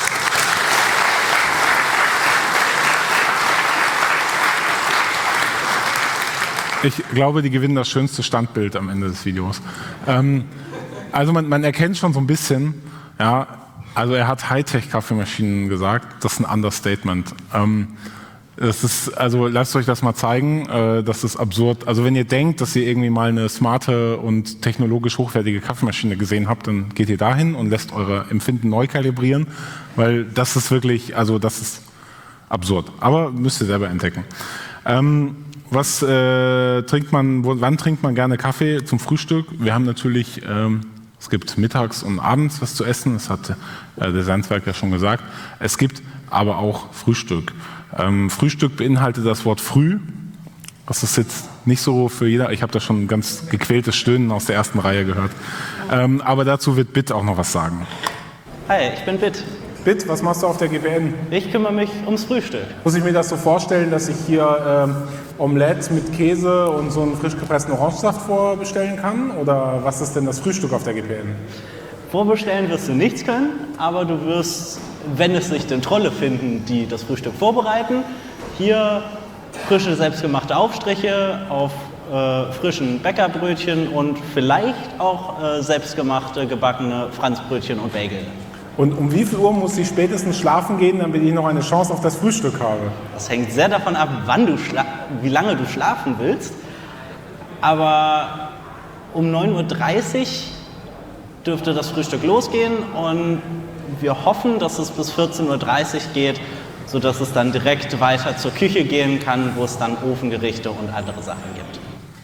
Ich glaube, die gewinnen das schönste Standbild am Ende des Videos. Ähm, also man, man erkennt schon so ein bisschen, ja, also er hat Hightech-Kaffeemaschinen gesagt, das ist ein Understatement. Ähm, das ist, also lasst euch das mal zeigen, äh, das ist absurd. Also wenn ihr denkt, dass ihr irgendwie mal eine smarte und technologisch hochwertige Kaffeemaschine gesehen habt, dann geht ihr dahin und lässt eure Empfinden neu kalibrieren, weil das ist wirklich, also das ist absurd. Aber müsst ihr selber entdecken. Ähm, Was äh, trinkt man, wo, wann trinkt man gerne Kaffee zum Frühstück? Wir haben natürlich, ähm, es gibt mittags und abends was zu essen, das hat äh, der Seinswerk ja schon gesagt. Es gibt aber auch Frühstück. Ähm, Frühstück beinhaltet das Wort früh. Das ist jetzt nicht so für jeder, ich habe da schon ein ganz gequältes Stöhnen aus der ersten Reihe gehört. Ähm, aber dazu wird Bit auch noch was sagen. Hi, ich bin Bit. Bit, was machst du auf der G P N? Ich kümmere mich ums Frühstück. Muss ich mir das so vorstellen, dass ich hier ähm, Omelette mit Käse und so einen frisch gepressten Orangensaft vorbestellen kann? Oder was ist denn das Frühstück auf der G P N? Vorbestellen wirst du nichts können, aber du wirst, wenn es sich denn Trolle finden, die das Frühstück vorbereiten, hier frische, selbstgemachte Aufstriche auf äh, frischen Bäckerbrötchen und vielleicht auch äh, selbstgemachte, gebackene Franzbrötchen und Bagel. Und um wie viel Uhr muss ich spätestens schlafen gehen, damit ich noch eine Chance auf das Frühstück habe? Das hängt sehr davon ab, wann du schla- wie lange du schlafen willst. Aber um neun Uhr dreißig dürfte das Frühstück losgehen und wir hoffen, dass es bis vierzehn Uhr dreißig geht, sodass es dann direkt weiter zur Küche gehen kann, wo es dann Ofengerichte und andere Sachen gibt.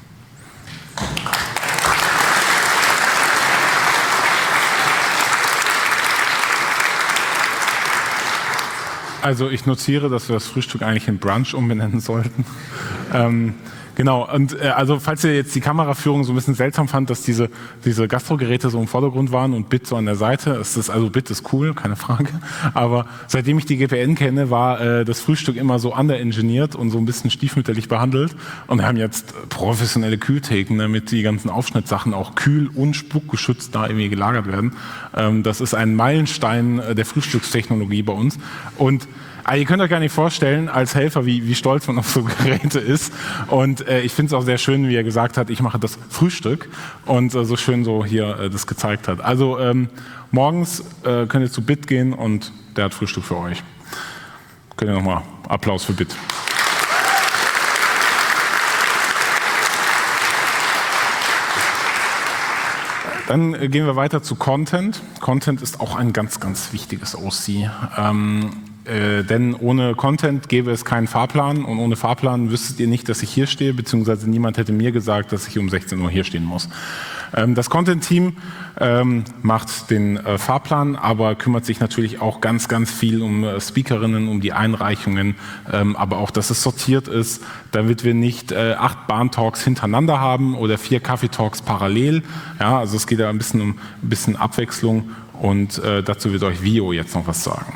Also ich notiere, dass wir das Frühstück eigentlich in Brunch umbenennen sollten. ähm, genau, und äh, also falls ihr jetzt die Kameraführung so ein bisschen seltsam fand, dass diese, diese Gastrogeräte so im Vordergrund waren und Bit so an der Seite, ist das, also Bit ist cool, keine Frage, aber seitdem ich die G P N kenne, war äh, das Frühstück immer so underengineert und so ein bisschen stiefmütterlich behandelt und wir haben jetzt professionelle Kühltheken, damit die ganzen Aufschnittsachen auch kühl und spuckgeschützt da irgendwie gelagert werden. Ähm, das ist ein Meilenstein äh, der Frühstückstechnologie bei uns und Also ihr könnt euch gar nicht vorstellen, als Helfer, wie, wie stolz man auf so Geräte ist. Und äh, ich finde es auch sehr schön, wie er gesagt hat, ich mache das Frühstück und äh, so schön so hier äh, das gezeigt hat. Also ähm, morgens äh, könnt ihr zu Bit gehen und der hat Frühstück für euch. Könnt ihr nochmal Applaus für Bit. Dann äh, gehen wir weiter zu Content. Content ist auch ein ganz, ganz wichtiges O C. Ähm, Äh, denn ohne Content gäbe es keinen Fahrplan und ohne Fahrplan wüsstet ihr nicht, dass ich hier stehe, beziehungsweise niemand hätte mir gesagt, dass ich um sechzehn Uhr hier stehen muss. Ähm, das Content-Team ähm, macht den äh, Fahrplan, aber kümmert sich natürlich auch ganz, ganz viel um äh, Speakerinnen, um die Einreichungen, ähm, aber auch, dass es sortiert ist, damit wir nicht äh, acht Bahn-Talks hintereinander haben oder vier Kaffee-Talks parallel. Ja, also es geht da ein bisschen um ein bisschen Abwechslung und äh, dazu wird euch Vio jetzt noch was sagen.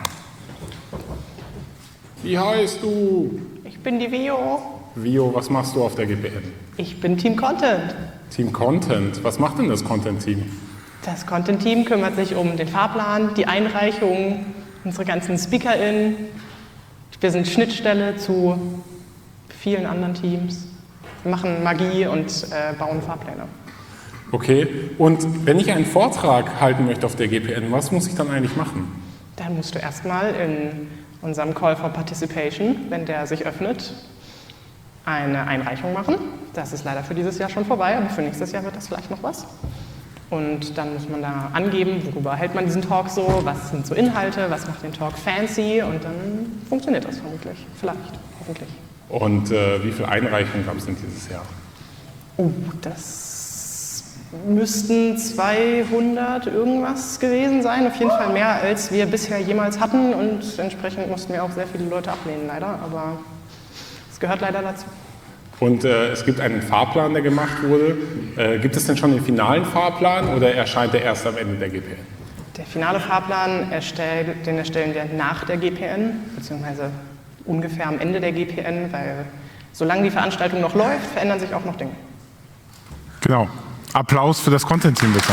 Wie heißt du? Ich bin die Vio. Vio, was machst du auf der G P N? Ich bin Team Content. Team Content. Was macht denn das Content-Team? Das Content-Team kümmert sich um den Fahrplan, die Einreichung, unsere ganzen SpeakerInnen. Wir sind Schnittstelle zu vielen anderen Teams. Wir machen Magie und äh, bauen Fahrpläne. Okay, und wenn ich einen Vortrag halten möchte auf der G P N, was muss ich dann eigentlich machen? Dann musst du erstmal in unserem Call for Participation, wenn der sich öffnet, eine Einreichung machen. Das ist leider für dieses Jahr schon vorbei, aber für nächstes Jahr wird das vielleicht noch was. Und dann muss man da angeben, worüber hält man diesen Talk so, was sind so Inhalte, was macht den Talk fancy und dann funktioniert das vermutlich, vielleicht, hoffentlich. Und äh, wie viele Einreichungen gab es denn dieses Jahr? Oh, das müssten zweihundert irgendwas gewesen sein, auf jeden Fall mehr, als wir bisher jemals hatten und entsprechend mussten wir auch sehr viele Leute ablehnen, leider, aber es gehört leider dazu. Und äh, es gibt einen Fahrplan, der gemacht wurde. Äh, gibt es denn schon den finalen Fahrplan oder erscheint der erst am Ende der G P N? Der finale Fahrplan, erstellt, den erstellen wir nach der G P N, beziehungsweise ungefähr am Ende der G P N, weil solange die Veranstaltung noch läuft, verändern sich auch noch Dinge. Genau. Applaus für das Content-Team, bitte.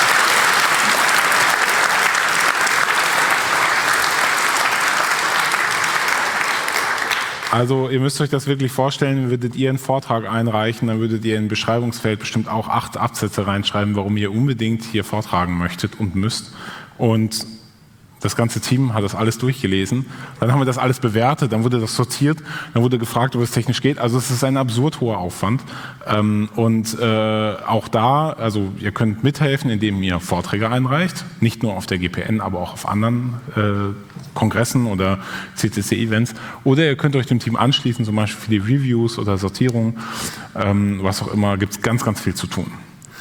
Also ihr müsst euch das wirklich vorstellen, würdet ihr einen Vortrag einreichen, dann würdet ihr in ein Beschreibungsfeld bestimmt auch acht Absätze reinschreiben, warum ihr unbedingt hier vortragen möchtet und müsst. Und das ganze Team hat das alles durchgelesen. Dann haben wir das alles bewertet, dann wurde das sortiert, dann wurde gefragt, ob es technisch geht. Also es ist ein absurd hoher Aufwand. Und auch da, also ihr könnt mithelfen, indem ihr Vorträge einreicht, nicht nur auf der G P N, aber auch auf anderen Kongressen oder C C C-Events. Oder ihr könnt euch dem Team anschließen, zum Beispiel für die Reviews oder Sortierung, was auch immer, gibt es ganz, ganz viel zu tun.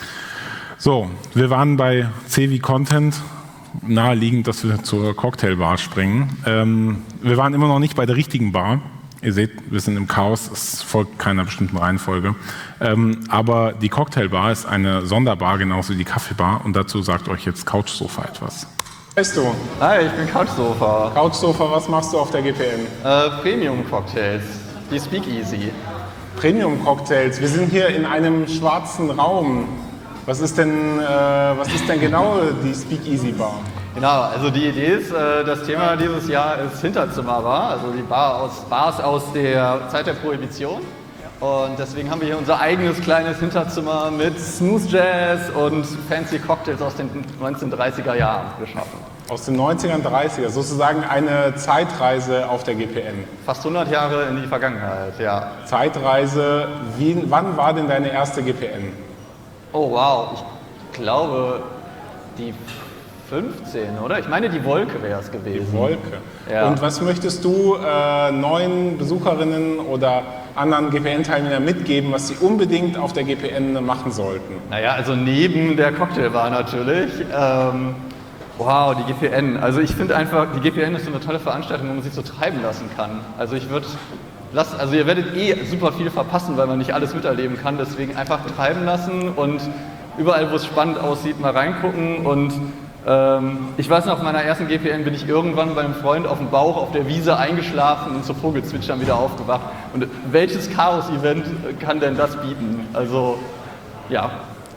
So, wir waren bei C wie Content. Naheliegend, dass wir zur Cocktailbar springen. Ähm, wir waren immer noch nicht bei der richtigen Bar. Ihr seht, wir sind im Chaos, es folgt keiner bestimmten Reihenfolge. Ähm, aber die Cocktailbar ist eine Sonderbar, genauso wie die Kaffeebar. Und dazu sagt euch jetzt Couchsofa etwas. Weißt du? Hi, ich bin Couchsofa. Couchsofa, was machst du auf der G P N? Äh, Premium-Cocktails, die Speakeasy. Premium-Cocktails, wir sind hier in einem schwarzen Raum. Was ist denn, äh, was ist denn genau die Speakeasy Bar? Genau, also die Idee ist, äh, das Thema dieses Jahr ist Hinterzimmerbar, also die Bar aus, Bars aus der Zeit der Prohibition. Und deswegen haben wir hier unser eigenes kleines Hinterzimmer mit Smooth Jazz und fancy Cocktails aus den neunzehnhundertdreißiger Jahren geschaffen. Aus den neunziger, dreißiger, sozusagen eine Zeitreise auf der G P N. Fast hundert Jahre in die Vergangenheit, ja. Zeitreise, wie, wann war denn deine erste G P N? Oh wow, ich glaube die fünfzehn, oder? Ich meine, die Wolke wäre es gewesen. Die Wolke. Ja. Und was möchtest du äh, neuen Besucherinnen oder anderen G P N-Teilnehmern mitgeben, was sie unbedingt auf der G P N machen sollten? Naja, also neben der Cocktailbar natürlich. Ähm, wow, die G P N. Also ich finde einfach, die G P N ist so eine tolle Veranstaltung, wo man sich so treiben lassen kann. Also ich würde... Also ihr werdet eh super viel verpassen, weil man nicht alles miterleben kann. Deswegen einfach treiben lassen und überall, wo es spannend aussieht, mal reingucken. Und ähm, ich weiß noch, auf meiner ersten G P N bin ich irgendwann bei einem Freund auf dem Bauch auf der Wiese eingeschlafen und zu Vogelzwitschern wieder aufgewacht. Und welches Chaos-Event kann denn das bieten? Also, ja.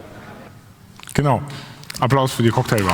Genau. Applaus für die Cocktailbar.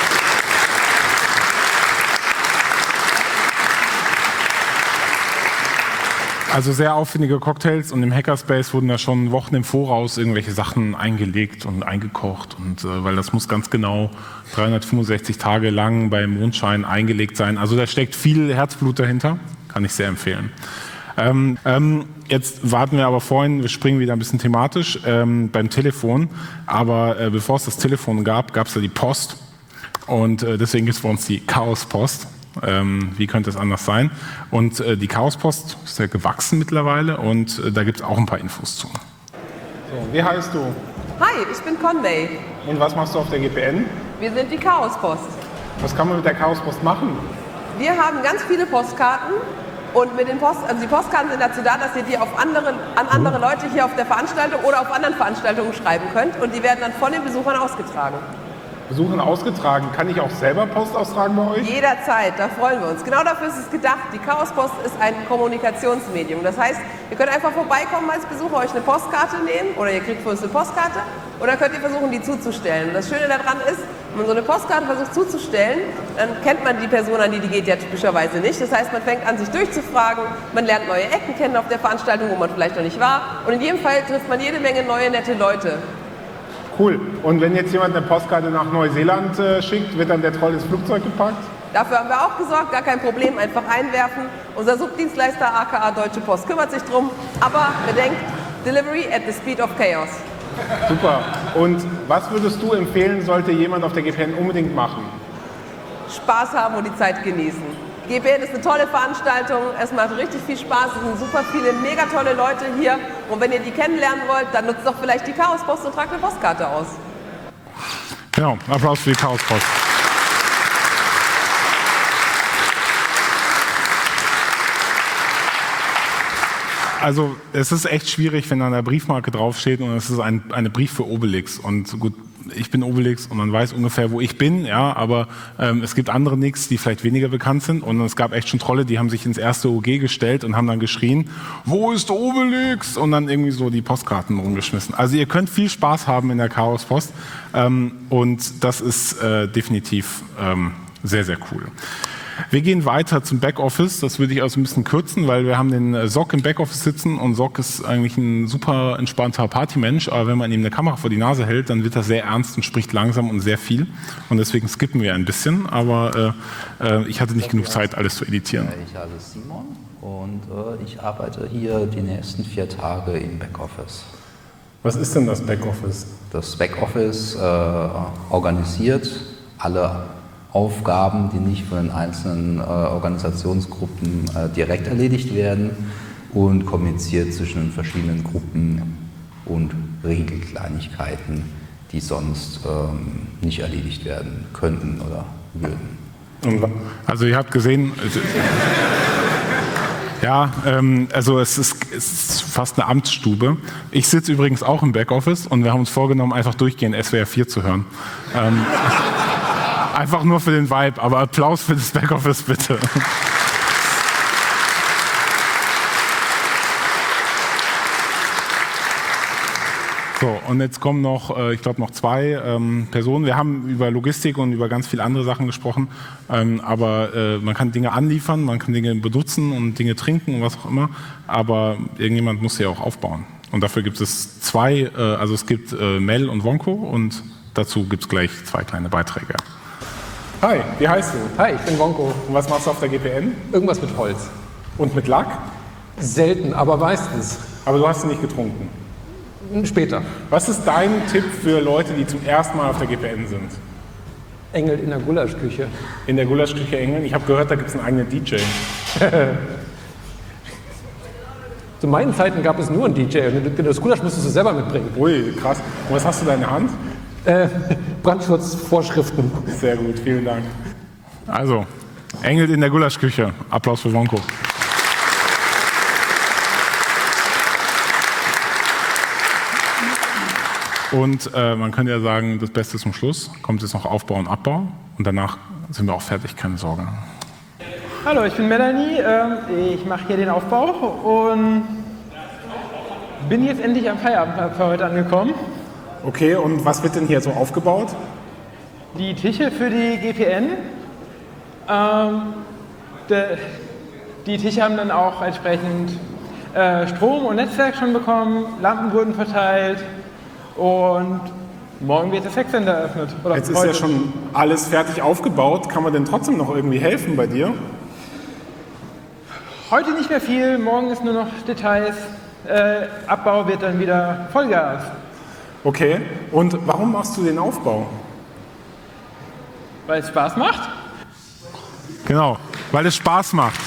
Also sehr aufwendige Cocktails und im Hackerspace wurden da schon Wochen im Voraus irgendwelche Sachen eingelegt und eingekocht und äh, weil das muss ganz genau dreihundertfünfundsechzig Tage lang beim Mondschein eingelegt sein. Also da steckt viel Herzblut dahinter, kann ich sehr empfehlen. Ähm, ähm, jetzt warten wir aber vorhin, wir springen wieder ein bisschen thematisch ähm, beim Telefon, aber äh, bevor es das Telefon gab, gab es ja die Post und äh, deswegen gibt es bei uns die Chaospost. Ähm, wie könnte es anders sein? Und äh, die Chaospost ist ja gewachsen mittlerweile und äh, da gibt es auch ein paar Infos zu. So, wie heißt du? Hi, ich bin Conway. Und was machst du auf der G P N? Wir sind die Chaospost. Was kann man mit der Chaospost machen? Wir haben ganz viele Postkarten und mit den Post, also die Postkarten sind dazu da, dass ihr die auf andere, an andere Leute hier auf der Veranstaltung oder auf anderen Veranstaltungen schreiben könnt und die werden dann von den Besuchern ausgetragen. Besuchen ausgetragen. Kann ich auch selber Post austragen bei euch? Jederzeit, da freuen wir uns. Genau dafür ist es gedacht. Die Chaospost ist ein Kommunikationsmedium. Das heißt, ihr könnt einfach vorbeikommen als Besucher, euch eine Postkarte nehmen oder ihr kriegt für uns eine Postkarte und dann könnt ihr versuchen, die zuzustellen. Und das Schöne daran ist, wenn man so eine Postkarte versucht zuzustellen, dann kennt man die Person, an die die geht, ja typischerweise nicht. Das heißt, man fängt an, sich durchzufragen, man lernt neue Ecken kennen auf der Veranstaltung, wo man vielleicht noch nicht war und in jedem Fall trifft man jede Menge neue, nette Leute. Cool. Und wenn jetzt jemand eine Postkarte nach Neuseeland äh, schickt, wird dann der Troll ins Flugzeug gepackt? Dafür haben wir auch gesorgt, gar kein Problem, einfach einwerfen. Unser Subdienstleister aka Deutsche Post kümmert sich drum. Aber bedenkt, Delivery at the speed of chaos. Super. Und was würdest du empfehlen, sollte jemand auf der G P N unbedingt machen? Spaß haben und die Zeit genießen. G P N ist eine tolle Veranstaltung, es macht richtig viel Spaß, es sind super viele mega tolle Leute hier und wenn ihr die kennenlernen wollt, dann nutzt doch vielleicht die Chaospost und tragt eine Postkarte aus. Genau, Applaus für die Chaospost. Also es ist echt schwierig, wenn da eine Briefmarke draufsteht und es ist ein eine Brief für Obelix und gut, ich bin Obelix und man weiß ungefähr, wo ich bin, ja, aber ähm, es gibt andere Nicks, die vielleicht weniger bekannt sind und es gab echt schon Trolle, die haben sich ins erste O G gestellt und haben dann geschrien, wo ist Obelix? Und dann irgendwie so die Postkarten rumgeschmissen. Also ihr könnt viel Spaß haben in der Chaospost ähm, und das ist äh, definitiv ähm, sehr, sehr cool. Wir gehen weiter zum Backoffice, das würde ich also ein bisschen kürzen, weil wir haben den Sok im Backoffice sitzen und Sok ist eigentlich ein super entspannter Partymensch, aber wenn man ihm eine Kamera vor die Nase hält, dann wird er sehr ernst und spricht langsam und sehr viel und deswegen skippen wir ein bisschen, aber äh, äh, ich hatte nicht genug Zeit, alles zu editieren. Ich heiße Simon und äh, ich arbeite hier die nächsten vier Tage im Backoffice. Was ist denn das Backoffice? Das Backoffice äh, organisiert alle Aufgaben, die nicht von den einzelnen äh, Organisationsgruppen äh, direkt erledigt werden und kommuniziert zwischen den verschiedenen Gruppen und Regelkleinigkeiten, die sonst ähm, nicht erledigt werden könnten oder würden. Also ihr habt gesehen, ja, ähm, also es ist, es ist fast eine Amtsstube. Ich sitze übrigens auch im Backoffice und wir haben uns vorgenommen, einfach durchgehend S W R vier zu hören. Ähm, Einfach nur für den Vibe, aber Applaus für das Backoffice bitte. So, und jetzt kommen noch, äh, ich glaube, noch zwei ähm, Personen. Wir haben über Logistik und über ganz viele andere Sachen gesprochen, ähm, aber äh, man kann Dinge anliefern, man kann Dinge benutzen und Dinge trinken und was auch immer, aber irgendjemand muss sie auch aufbauen. Und dafür gibt es zwei, äh, also es gibt äh, Mel und Wonko und dazu gibt es gleich zwei kleine Beiträge. Hi, wie heißt du? Hi, ich bin Wonko. Und was machst du auf der G P N? Irgendwas mit Holz. Und mit Lack? Selten, aber meistens. Aber du hast sie nicht getrunken? Später. Was ist dein Tipp für Leute, die zum ersten Mal auf der G P N sind? Engel in der Gulaschküche. In der Gulaschküche Engel? Ich habe gehört, da gibt es einen eigenen D J. Zu meinen Zeiten gab es nur einen D J und das Gulasch musstest du selber mitbringen. Ui, krass. Und was hast du da in der Hand? Äh, Brandschutzvorschriften. Sehr gut, vielen Dank. Also, Engel in der Gulaschküche. Applaus für Wonko. Und äh, man könnte ja sagen, das Beste zum Schluss. Kommt jetzt noch Aufbau und Abbau. Und danach sind wir auch fertig, keine Sorge. Hallo, ich bin Melanie. Ich mache hier den Aufbau und bin jetzt endlich am Feierabend für heute angekommen. Okay, und was wird denn hier so aufgebaut? Die Tische für die G P N. Ähm, de, die Tische haben dann auch entsprechend äh, Strom und Netzwerk schon bekommen, Lampen wurden verteilt und morgen wird das Hackcenter eröffnet. Oder Jetzt ist heute. ja schon alles fertig aufgebaut. Kann man denn trotzdem noch irgendwie helfen bei dir? Heute nicht mehr viel, morgen ist nur noch Details. Äh, Abbau wird dann wieder Vollgas. Okay, und warum machst du den Aufbau? Weil es Spaß macht? Genau, weil es Spaß macht.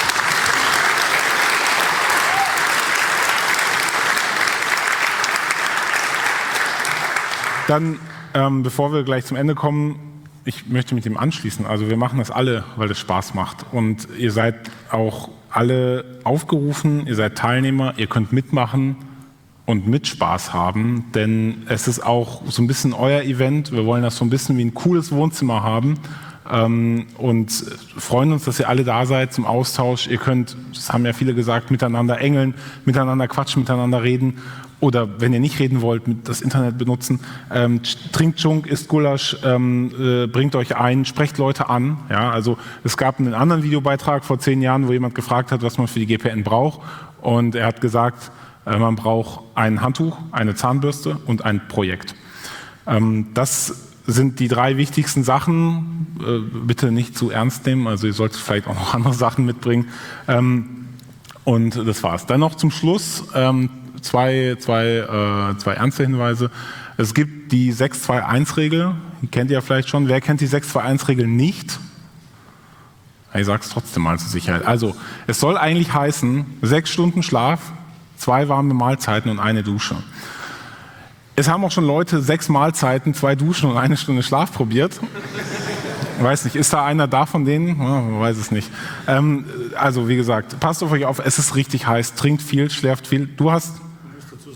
Dann, ähm, bevor wir gleich zum Ende kommen, ich möchte mit dem anschließen. Also wir machen das alle, weil es Spaß macht. Und ihr seid auch alle aufgerufen, ihr seid Teilnehmer, ihr könnt mitmachen und mit Spaß haben, denn es ist auch so ein bisschen euer Event. Wir wollen das so ein bisschen wie ein cooles Wohnzimmer haben ähm, und freuen uns, dass ihr alle da seid zum Austausch. Ihr könnt, das haben ja viele gesagt, miteinander engeln, miteinander quatschen, miteinander reden oder wenn ihr nicht reden wollt, mit das Internet benutzen. Ähm, trinkt Junk, isst Gulasch, ähm, äh, bringt euch ein, sprecht Leute an. Ja, also es gab einen anderen Videobeitrag vor zehn Jahren, wo jemand gefragt hat, was man für die G P N braucht und er hat gesagt, man braucht ein Handtuch, eine Zahnbürste und ein Projekt. Das sind die drei wichtigsten Sachen. Bitte nicht zu ernst nehmen, also ihr solltet vielleicht auch noch andere Sachen mitbringen. Und das war's. Dann noch zum Schluss zwei, zwei, zwei ernste Hinweise. Es gibt die sechs zwei eins Regel, die kennt ihr ja vielleicht schon. Wer kennt die sechs zwei eins Regel nicht? Ich sage es trotzdem mal zur Sicherheit. Also es soll eigentlich heißen, sechs Stunden Schlaf, zwei warme Mahlzeiten und eine Dusche. Es haben auch schon Leute sechs Mahlzeiten, zwei Duschen und eine Stunde Schlaf probiert. Ich weiß nicht, ist da einer da von denen? Ja, man weiß es nicht. Ähm, also wie gesagt, passt auf euch auf, es ist richtig heiß, trinkt viel, schläft viel. Du hast? Ich muss dazu sagen, am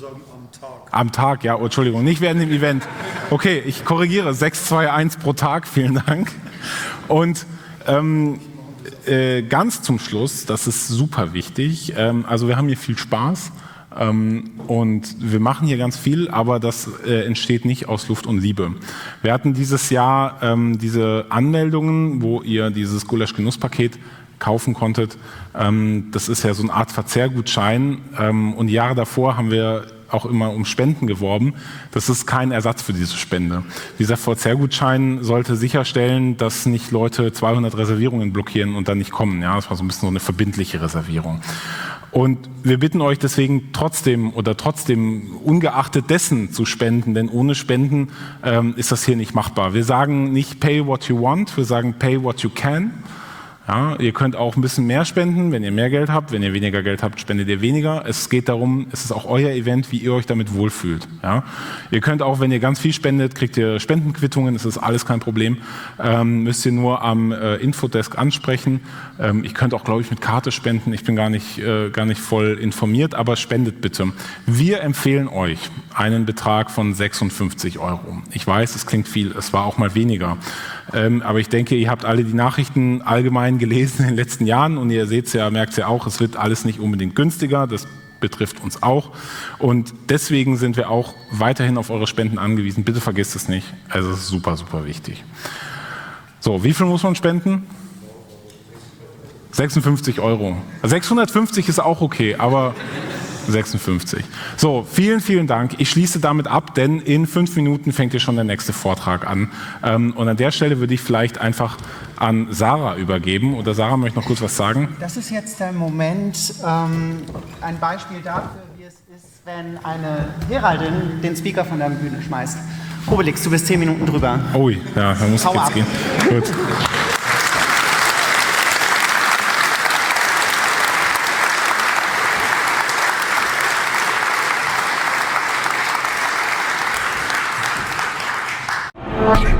Am Tag. Am Tag, ja, oh, Entschuldigung, nicht während dem Event. Okay, ich korrigiere, sechs, zwei, eins pro Tag, vielen Dank. Und ähm, äh, ganz zum Schluss, das ist super wichtig, ähm, also wir haben hier viel Spaß. Ähm, und wir machen hier ganz viel, aber das äh, entsteht nicht aus Luft und Liebe. Wir hatten dieses Jahr ähm, diese Anmeldungen, wo ihr dieses Gulasch-Genusspaket kaufen konntet. Ähm, das ist ja so eine Art Verzehrgutschein. Ähm, und Jahre davor haben wir auch immer um Spenden geworben. Das ist kein Ersatz für diese Spende. Dieser Verzehrgutschein sollte sicherstellen, dass nicht Leute zweihundert Reservierungen blockieren und dann nicht kommen. Ja, das war so ein bisschen so eine verbindliche Reservierung. Und wir bitten euch deswegen trotzdem oder trotzdem ungeachtet dessen zu spenden, denn ohne Spenden ähm, ist das hier nicht machbar. Wir sagen nicht pay what you want, wir sagen pay what you can. Ja, ihr könnt auch ein bisschen mehr spenden, wenn ihr mehr Geld habt. Wenn ihr weniger Geld habt, spendet ihr weniger. Es geht darum, es ist auch euer Event, wie ihr euch damit wohlfühlt. Ja, ihr könnt auch, wenn ihr ganz viel spendet, kriegt ihr Spendenquittungen. Das ist alles kein Problem. Ähm, müsst ihr nur am äh, Infodesk ansprechen. Ähm, ich könnte auch, glaube ich, mit Karte spenden. Ich bin gar nicht, äh, gar nicht voll informiert, aber spendet bitte. Wir empfehlen euch einen Betrag von sechsundfünfzig Euro. Ich weiß, es klingt viel. Es war auch mal weniger. Ähm, aber ich denke, ihr habt alle die Nachrichten allgemein gelesen in den letzten Jahren und ihr seht es ja, merkt es ja auch, es wird alles nicht unbedingt günstiger, das betrifft uns auch und deswegen sind wir auch weiterhin auf eure Spenden angewiesen. Bitte vergesst es nicht, also es ist super, super wichtig. So, wie viel muss man spenden? sechsundfünfzig Euro. sechshundertfünfzig ist auch okay, aber sechsundfünfzig. So, vielen, vielen Dank. Ich schließe damit ab, denn in fünf Minuten fängt hier schon der nächste Vortrag an. Und an der Stelle würde ich vielleicht einfach an Sarah übergeben. Oder Sarah möchte noch kurz was sagen. Das ist jetzt der Moment, ähm, ein Beispiel dafür, wie es ist, wenn eine Heraldin den Speaker von der Bühne schmeißt. Obelix, du bist zehn Minuten drüber. Ui, ja, da muss ich Hau jetzt ab. gehen. Gut. Okay.